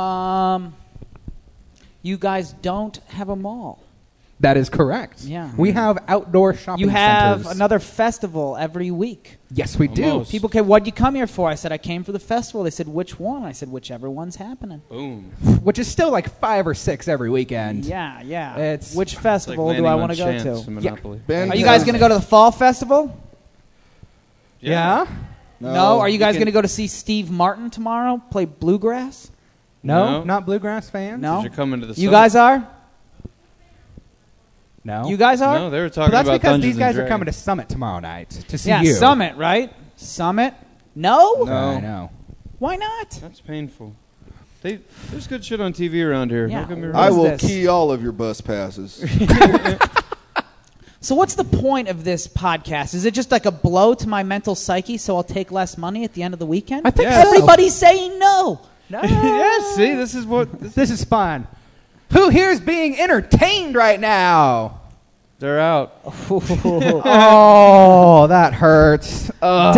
Speaker 1: You guys don't have a mall.
Speaker 2: That is correct.
Speaker 1: Yeah.
Speaker 2: We have outdoor shopping
Speaker 1: You have
Speaker 2: centers.
Speaker 1: another festival every week.
Speaker 2: Yes, we do.
Speaker 3: Almost.
Speaker 1: People came, what'd you come here for? I said, I came for the festival. They said, which one? I said, whichever one's happening.
Speaker 3: Boom.
Speaker 2: Which is still like 5 or 6 every weekend.
Speaker 1: Yeah, yeah.
Speaker 2: It's-
Speaker 1: Which
Speaker 3: It's like
Speaker 1: festival do
Speaker 3: landing
Speaker 1: I
Speaker 3: on
Speaker 1: want to go
Speaker 3: chance
Speaker 1: to?
Speaker 3: in Monopoly.
Speaker 4: Ben
Speaker 1: Are you guys going to go to the fall festival?
Speaker 2: Yeah?
Speaker 1: No. Are you guys
Speaker 3: can-
Speaker 1: going to go to see Steve Martin tomorrow play bluegrass?
Speaker 2: No?
Speaker 3: No.
Speaker 2: Not bluegrass fans?
Speaker 1: No.
Speaker 3: You're coming to the
Speaker 1: You
Speaker 3: summit.
Speaker 1: guys are?
Speaker 2: No.
Speaker 1: You guys are?
Speaker 3: No, they were
Speaker 2: But
Speaker 3: talking
Speaker 2: that's
Speaker 3: about
Speaker 2: because
Speaker 3: Dungeons
Speaker 2: these guys
Speaker 3: and
Speaker 2: are coming to
Speaker 3: Dragons.
Speaker 2: Summit tomorrow night to see
Speaker 1: Yeah,
Speaker 2: you.
Speaker 1: Summit, right? Summit? No?
Speaker 4: No.
Speaker 2: I know.
Speaker 1: Why not?
Speaker 3: That's painful. There's good shit on TV around here.
Speaker 1: Yeah.
Speaker 3: Don't get me wrong.
Speaker 1: What
Speaker 4: I
Speaker 1: is
Speaker 4: will
Speaker 1: this?
Speaker 4: key all of your bus passes.
Speaker 1: So what's the point of this podcast? Is it just like a blow to my mental psyche so I'll take less money at the end of the weekend?
Speaker 2: I think
Speaker 3: Yeah.
Speaker 2: so.
Speaker 1: Everybody's saying no.
Speaker 3: Yeah, see, this is what...
Speaker 2: This is fun. Who here is being entertained right now?
Speaker 3: They're out.
Speaker 2: Oh, that hurts. Ugh.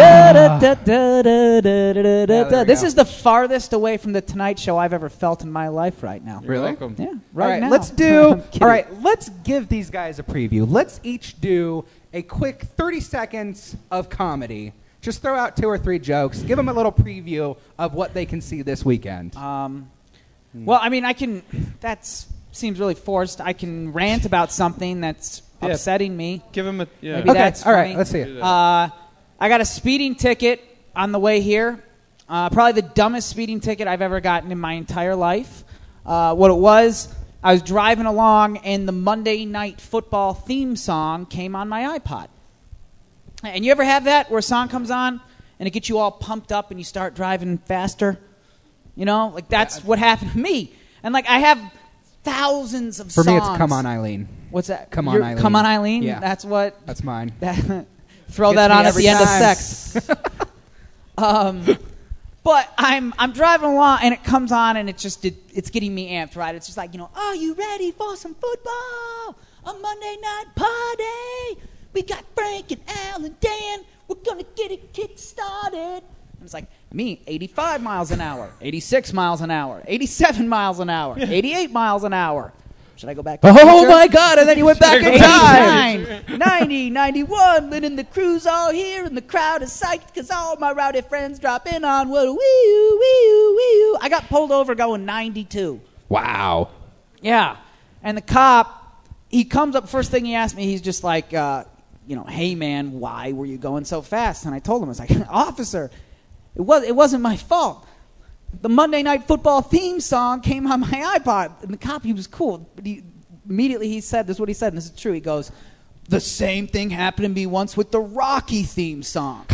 Speaker 1: This is the farthest away from the Tonight Show I've ever felt in my life right now.
Speaker 3: You're
Speaker 2: Really?
Speaker 3: welcome.
Speaker 1: Yeah,
Speaker 2: All
Speaker 1: right
Speaker 2: right,
Speaker 1: now.
Speaker 2: let's do.
Speaker 1: I'm kidding.
Speaker 2: All right, let's give these guys a preview. Let's each do a quick 30 seconds of comedy. Just throw out 2 or 3 jokes. Give them a little preview of what they can see this weekend.
Speaker 1: Well, I mean, I can. That seems really forced. I can rant about something that's
Speaker 3: Yeah.
Speaker 1: upsetting me.
Speaker 3: Give him a... Yeah.
Speaker 1: Maybe
Speaker 2: Okay,
Speaker 1: that's
Speaker 2: all right,
Speaker 1: funny.
Speaker 2: let's see it.
Speaker 1: I got a speeding ticket on the way here. Probably the dumbest speeding ticket I've ever gotten in my entire life. What it was, I was driving along, and the Monday Night Football theme song came on my iPod. And you ever have that where a song comes on, and it gets you all pumped up, and you start driving faster? You know, like that's what happened to me. And like I have thousands of
Speaker 2: For
Speaker 1: songs.
Speaker 2: me, it's Come On, Eileen.
Speaker 1: What's that?
Speaker 2: Come On, Eileen.
Speaker 1: Come On, Eileen?
Speaker 2: Yeah.
Speaker 1: That's what...
Speaker 2: That's mine.
Speaker 1: Throw
Speaker 2: Gets
Speaker 1: that
Speaker 2: me
Speaker 1: on at
Speaker 2: every
Speaker 1: the end of
Speaker 2: time.
Speaker 1: sex. But I'm driving along and it comes on and it's getting me amped, right? It's just like, are you ready for some football? A Monday night party. We got Frank and Al and Dan. We're gonna get it kick-started. And it's like, me, 85 miles an hour, 86 miles an hour, 87 miles an hour, 88 miles an hour. Should I go back to the
Speaker 2: Oh
Speaker 1: future?
Speaker 2: my God! And then you went back in time.
Speaker 1: 89, 90, 91, Lynn and the crew's all here, and the crowd is psyched because all my rowdy friends drop in on what a wee-oo, wee-oo, wee-oo. I got pulled over going 92.
Speaker 2: Wow.
Speaker 1: Yeah. And the cop, he comes up, first thing he asked me, he's just like, hey, man, why were you going so fast? And I told him, I was like, officer, it wasn't my fault. The Monday Night Football theme song came on my iPod. And the cop, he was cool. But immediately he said, this is what he said, and this is true. He goes, the same thing happened to me once with the Rocky theme song.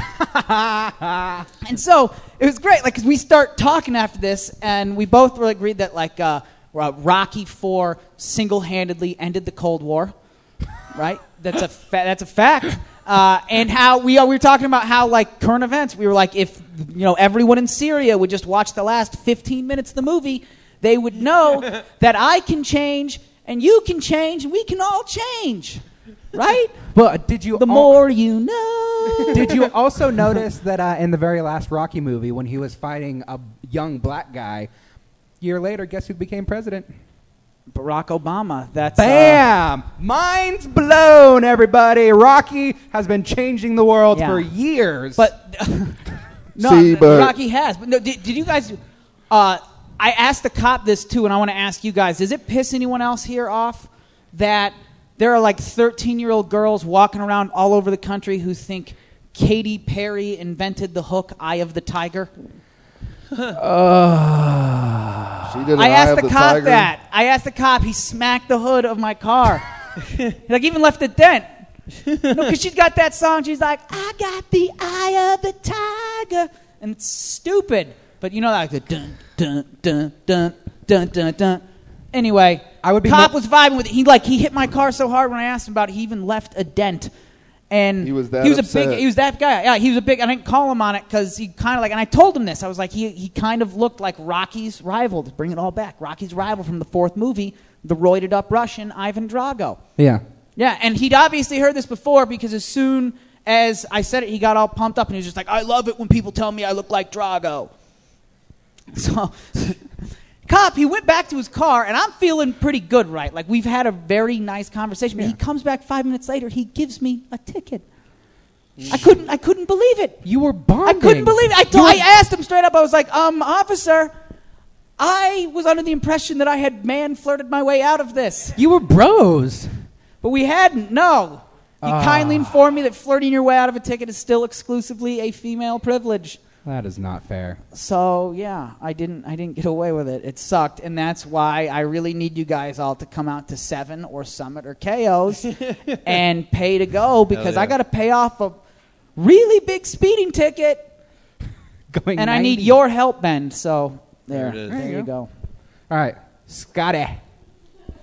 Speaker 1: And so it was great. Like, 'cause we start talking after this, and we both were agreed that, like, Rocky IV single-handedly ended the Cold War. Right? That's a fact. And how we were talking about how, like, current events, we were like, if everyone in Syria would just watch the last 15 minutes of the movie, they would know that I can change and you can change and we can all change, right?
Speaker 2: But did you?
Speaker 1: The more you know.
Speaker 2: Did you also notice that in the very last Rocky movie, when he was fighting a young black guy, a year later, guess who became president?
Speaker 1: Barack Obama. That's
Speaker 2: Bam! Mind's blown, everybody. Rocky has been changing the world
Speaker 1: Yeah.
Speaker 2: for years.
Speaker 1: But no,
Speaker 4: See, but-
Speaker 1: Rocky has. But no, did you guys? I asked the cop this too, and I want to ask you guys: does it piss anyone else here off that there are like 13-year-old girls walking around all over the country who think Katy Perry invented the hook "Eye of the Tiger"?
Speaker 4: She did an
Speaker 1: I
Speaker 4: Eye
Speaker 1: asked
Speaker 4: of
Speaker 1: the cop
Speaker 4: Tiger.
Speaker 1: that. I asked the cop. He smacked the hood of my car. Like, even left a dent. No, because she's got that song. She's like, I got the eye of the tiger. And it's stupid. But you know, like the dun, dun, dun, dun, dun, dun, dun. Anyway,
Speaker 2: I would be
Speaker 1: cop
Speaker 2: mo-
Speaker 1: was vibing with it. He hit my car so hard when I asked him about it, he even left a dent. And
Speaker 4: He was that
Speaker 1: a
Speaker 4: upset.
Speaker 1: big, he was that guy. Yeah, he was a big, I didn't call him on it because he kind of like, and I told him this. I was like, he kind of looked like Rocky's rival, to bring it all back. Rocky's rival from the fourth movie, the roided up Russian, Ivan Drago.
Speaker 2: yeah.
Speaker 1: Yeah, and he'd obviously heard this before because as soon as I said it, he got all pumped up and he was just like, I love it when people tell me I look like Drago. So, cop, he went back to his car, and I'm feeling pretty good, right? Like, we've had a very nice conversation. But he comes back 5 minutes later, he gives me a ticket. I couldn't believe it.
Speaker 2: You were
Speaker 1: I
Speaker 2: bonding.
Speaker 1: couldn't believe it. I asked him straight up. I was like, officer, I was under the impression that I had man-flirted my way out of this.
Speaker 2: You were bros.
Speaker 1: But we hadn't, no. He kindly informed me that flirting your way out of a ticket is still exclusively a female privilege.
Speaker 2: That is not fair.
Speaker 1: So, yeah, I didn't get away with it. It sucked, and that's why I really need you guys all to come out to 7 or Summit or KO's and pay to go because
Speaker 3: yeah.
Speaker 1: I got to pay off a really big speeding ticket,
Speaker 2: Going
Speaker 1: and I
Speaker 2: 90.
Speaker 1: need your help, Ben. So,
Speaker 3: There it is.
Speaker 1: there you go.
Speaker 2: All right, Scotty.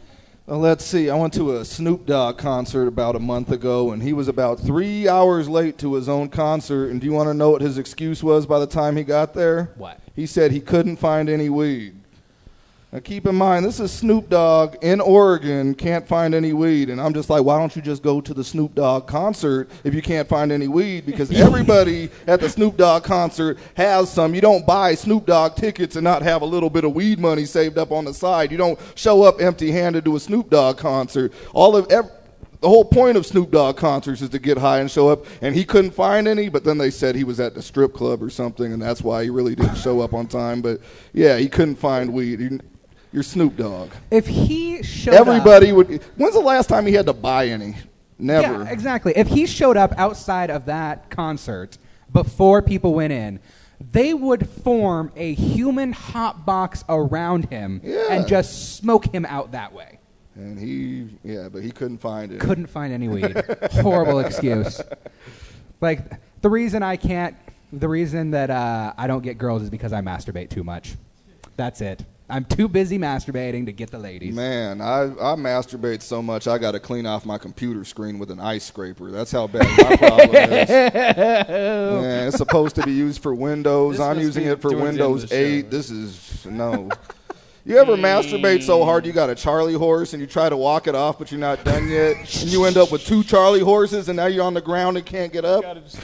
Speaker 4: Well, let's see. I went to a Snoop Dogg concert about a month ago, and he was about 3 hours late to his own concert. And do you want to know what his excuse was by the time he got there?
Speaker 2: What?
Speaker 4: He said he couldn't find any weed. Now, keep in mind, this is Snoop Dogg in Oregon, can't find any weed. And I'm just like, why don't you just go to the Snoop Dogg concert if you can't find any weed? Because everybody at the Snoop Dogg concert has some. You don't buy Snoop Dogg tickets and not have a little bit of weed money saved up on the side. You don't show up empty-handed to a Snoop Dogg concert. The whole point of Snoop Dogg concerts is to get high and show up, and he couldn't find any, but then they said he was at the strip club or something, and that's why he really didn't show up on time. But, yeah, he couldn't find weed. You're Snoop Dogg.
Speaker 2: If he showed
Speaker 4: Everybody would. When's the last time he had to buy any? Never.
Speaker 2: Yeah, exactly. If he showed up outside of that concert before people went in, they would form a human hot box around him and just smoke him out that way.
Speaker 4: And but he couldn't find it.
Speaker 2: Couldn't find any weed. Horrible excuse. Like, the reason that I don't get girls is because I masturbate too much. That's it. I'm too busy masturbating to get the ladies.
Speaker 4: Man, I masturbate so much I got to clean off my computer screen with an ice scraper. That's how bad my problem is. Man, it's supposed to be used for Windows. I'm using it for Windows 8. This is, no. You ever masturbate so hard you got a Charlie horse and you try to walk it off but you're not done yet? And you end up with 2 Charlie horses and now you're on the ground and can't get up?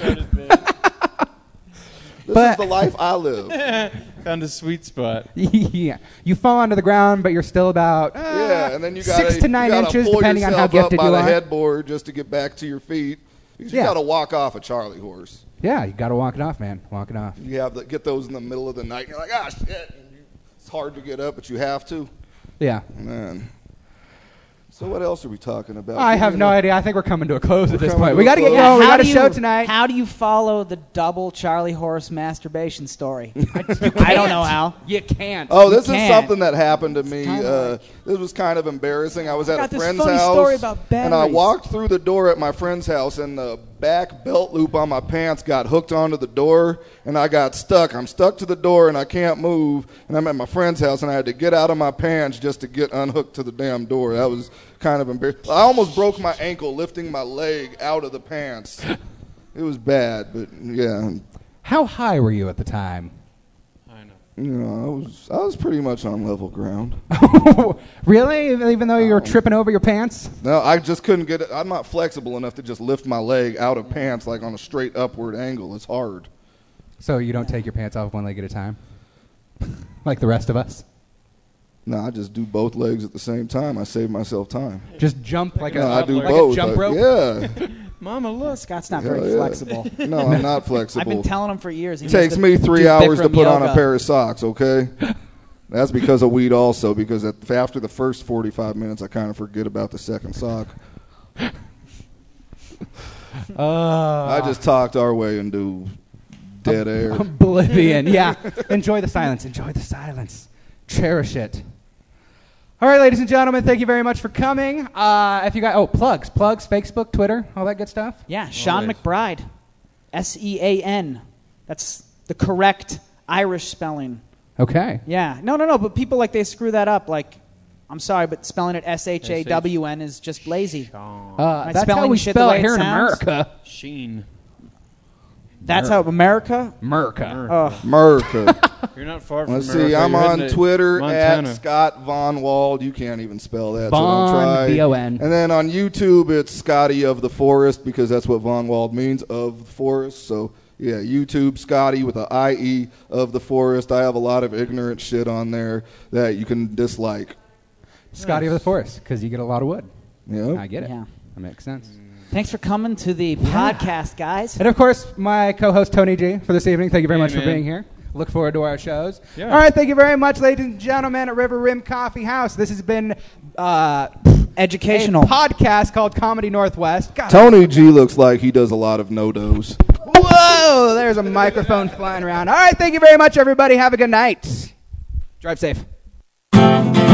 Speaker 4: This is the life I live.
Speaker 3: Found a sweet spot.
Speaker 2: Yeah. You fall onto the ground, but you're still about
Speaker 4: and then you gotta,
Speaker 2: 6 to 9 inches, depending on how gifted
Speaker 4: you are. By the
Speaker 2: are.
Speaker 4: headboard just to get back to your feet. Because you got to walk off a Charlie horse.
Speaker 2: Yeah, you got to walk it off, man. Walk it off.
Speaker 4: You have to get those in the middle of the night. And you're like, shit. It's hard to get up, but you have to.
Speaker 2: Yeah.
Speaker 4: Man. So what else are we talking about?
Speaker 2: I have no idea. I think we're coming to a close at this
Speaker 4: coming
Speaker 2: point.
Speaker 4: to
Speaker 2: We
Speaker 4: a
Speaker 2: got to get
Speaker 4: close.
Speaker 2: going. We got a show tonight.
Speaker 1: How do you follow the double Charlie horse masturbation story? I don't know how.
Speaker 2: You can't.
Speaker 4: Oh, this is
Speaker 1: can't.
Speaker 4: something that happened to me.
Speaker 1: kinda
Speaker 4: This was kind of embarrassing. I was at
Speaker 1: got
Speaker 4: a
Speaker 1: this
Speaker 4: friend's
Speaker 1: funny
Speaker 4: house,
Speaker 1: story about
Speaker 4: and I
Speaker 1: batteries.
Speaker 4: walked through the door at my friend's house, and the back belt loop on my pants got hooked onto the door, and I got stuck. I'm stuck to the door, and I can't move, and I'm at my friend's house, and I had to get out of my pants just to get unhooked to the damn door. That was kind of embarrassing. I almost broke my ankle lifting my leg out of the pants. It was bad, but yeah.
Speaker 2: How high were you at the time?
Speaker 3: I know.
Speaker 4: You know, I was pretty much on level ground.
Speaker 2: Really? Even though you were tripping over your pants?
Speaker 4: No, I just couldn't get it. I'm not flexible enough to just lift my leg out of pants like on a straight upward angle. It's hard.
Speaker 2: So you don't take your pants off one leg at a time? Like the rest of us?
Speaker 4: No, I just do both legs at the same time. I save myself time.
Speaker 2: Just jump like
Speaker 4: No, I do
Speaker 2: like
Speaker 4: both.
Speaker 2: a jump rope?
Speaker 4: Yeah.
Speaker 1: Mama, look. Scott's not
Speaker 4: Hell
Speaker 1: very
Speaker 4: yeah.
Speaker 1: flexible.
Speaker 4: No, I'm not flexible.
Speaker 1: I've been telling him for years. He
Speaker 4: It takes
Speaker 1: needs
Speaker 4: me
Speaker 1: to
Speaker 4: 3
Speaker 1: do
Speaker 4: hours to
Speaker 1: Bikram
Speaker 4: put on a
Speaker 1: yoga.
Speaker 4: pair of socks, okay? That's because of weed also, because after the first 45 minutes, I kind of forget about the second sock. I just talked our way into dead air.
Speaker 2: Oblivion. Yeah. Enjoy the silence. Enjoy the silence. Cherish it. All right, ladies and gentlemen, thank you very much for coming. If you got plugs, Facebook, Twitter, all that good stuff.
Speaker 1: Yeah, Sean
Speaker 3: Always.
Speaker 1: McBride. SEAN. That's the correct Irish spelling.
Speaker 2: Okay.
Speaker 1: Yeah. No, but people they screw that up. Like, I'm sorry, but spelling it SHAWN is just lazy.
Speaker 2: That's how
Speaker 1: spelling
Speaker 2: we
Speaker 1: shit the
Speaker 2: spell
Speaker 1: way
Speaker 2: it
Speaker 1: it
Speaker 2: here in
Speaker 1: sounds?
Speaker 2: America.
Speaker 3: Sheen.
Speaker 1: That's how America?
Speaker 2: America.
Speaker 1: Oh.
Speaker 4: America.
Speaker 3: You're not far from
Speaker 4: Let's
Speaker 3: America.
Speaker 4: see, I'm
Speaker 3: You're
Speaker 4: on
Speaker 3: heading to
Speaker 4: Twitter
Speaker 3: Montana.
Speaker 4: at Scott Von Wald. You can't even spell that,
Speaker 2: Von,
Speaker 4: so don't try.
Speaker 2: V-O-N.
Speaker 4: And then on YouTube, it's Scotty of the Forest, because that's what Von Wald means, of the forest. So, yeah, YouTube, Scotty with a I-E of the Forest. I have a lot of ignorant shit on there that you can dislike.
Speaker 2: Scotty of the Forest, because you get a lot of wood.
Speaker 4: Yep.
Speaker 2: I get it.
Speaker 1: Yeah.
Speaker 2: That makes sense.
Speaker 1: Thanks for coming to the podcast, guys.
Speaker 2: And, of course, my co-host, Tony G, for this evening. Thank you very
Speaker 3: Hey,
Speaker 2: much for
Speaker 3: man.
Speaker 2: being here. Look forward to our shows.
Speaker 3: Yeah.
Speaker 2: All right, thank you very much, ladies and gentlemen, at River Rim Coffee House. This has been
Speaker 1: Educational.
Speaker 2: a podcast called Comedy Northwest. God,
Speaker 4: Tony G looks like he does a lot of no-dos.
Speaker 2: whoa, there's a microphone flying around. All right, thank you very much, everybody. Have a good night. Drive safe.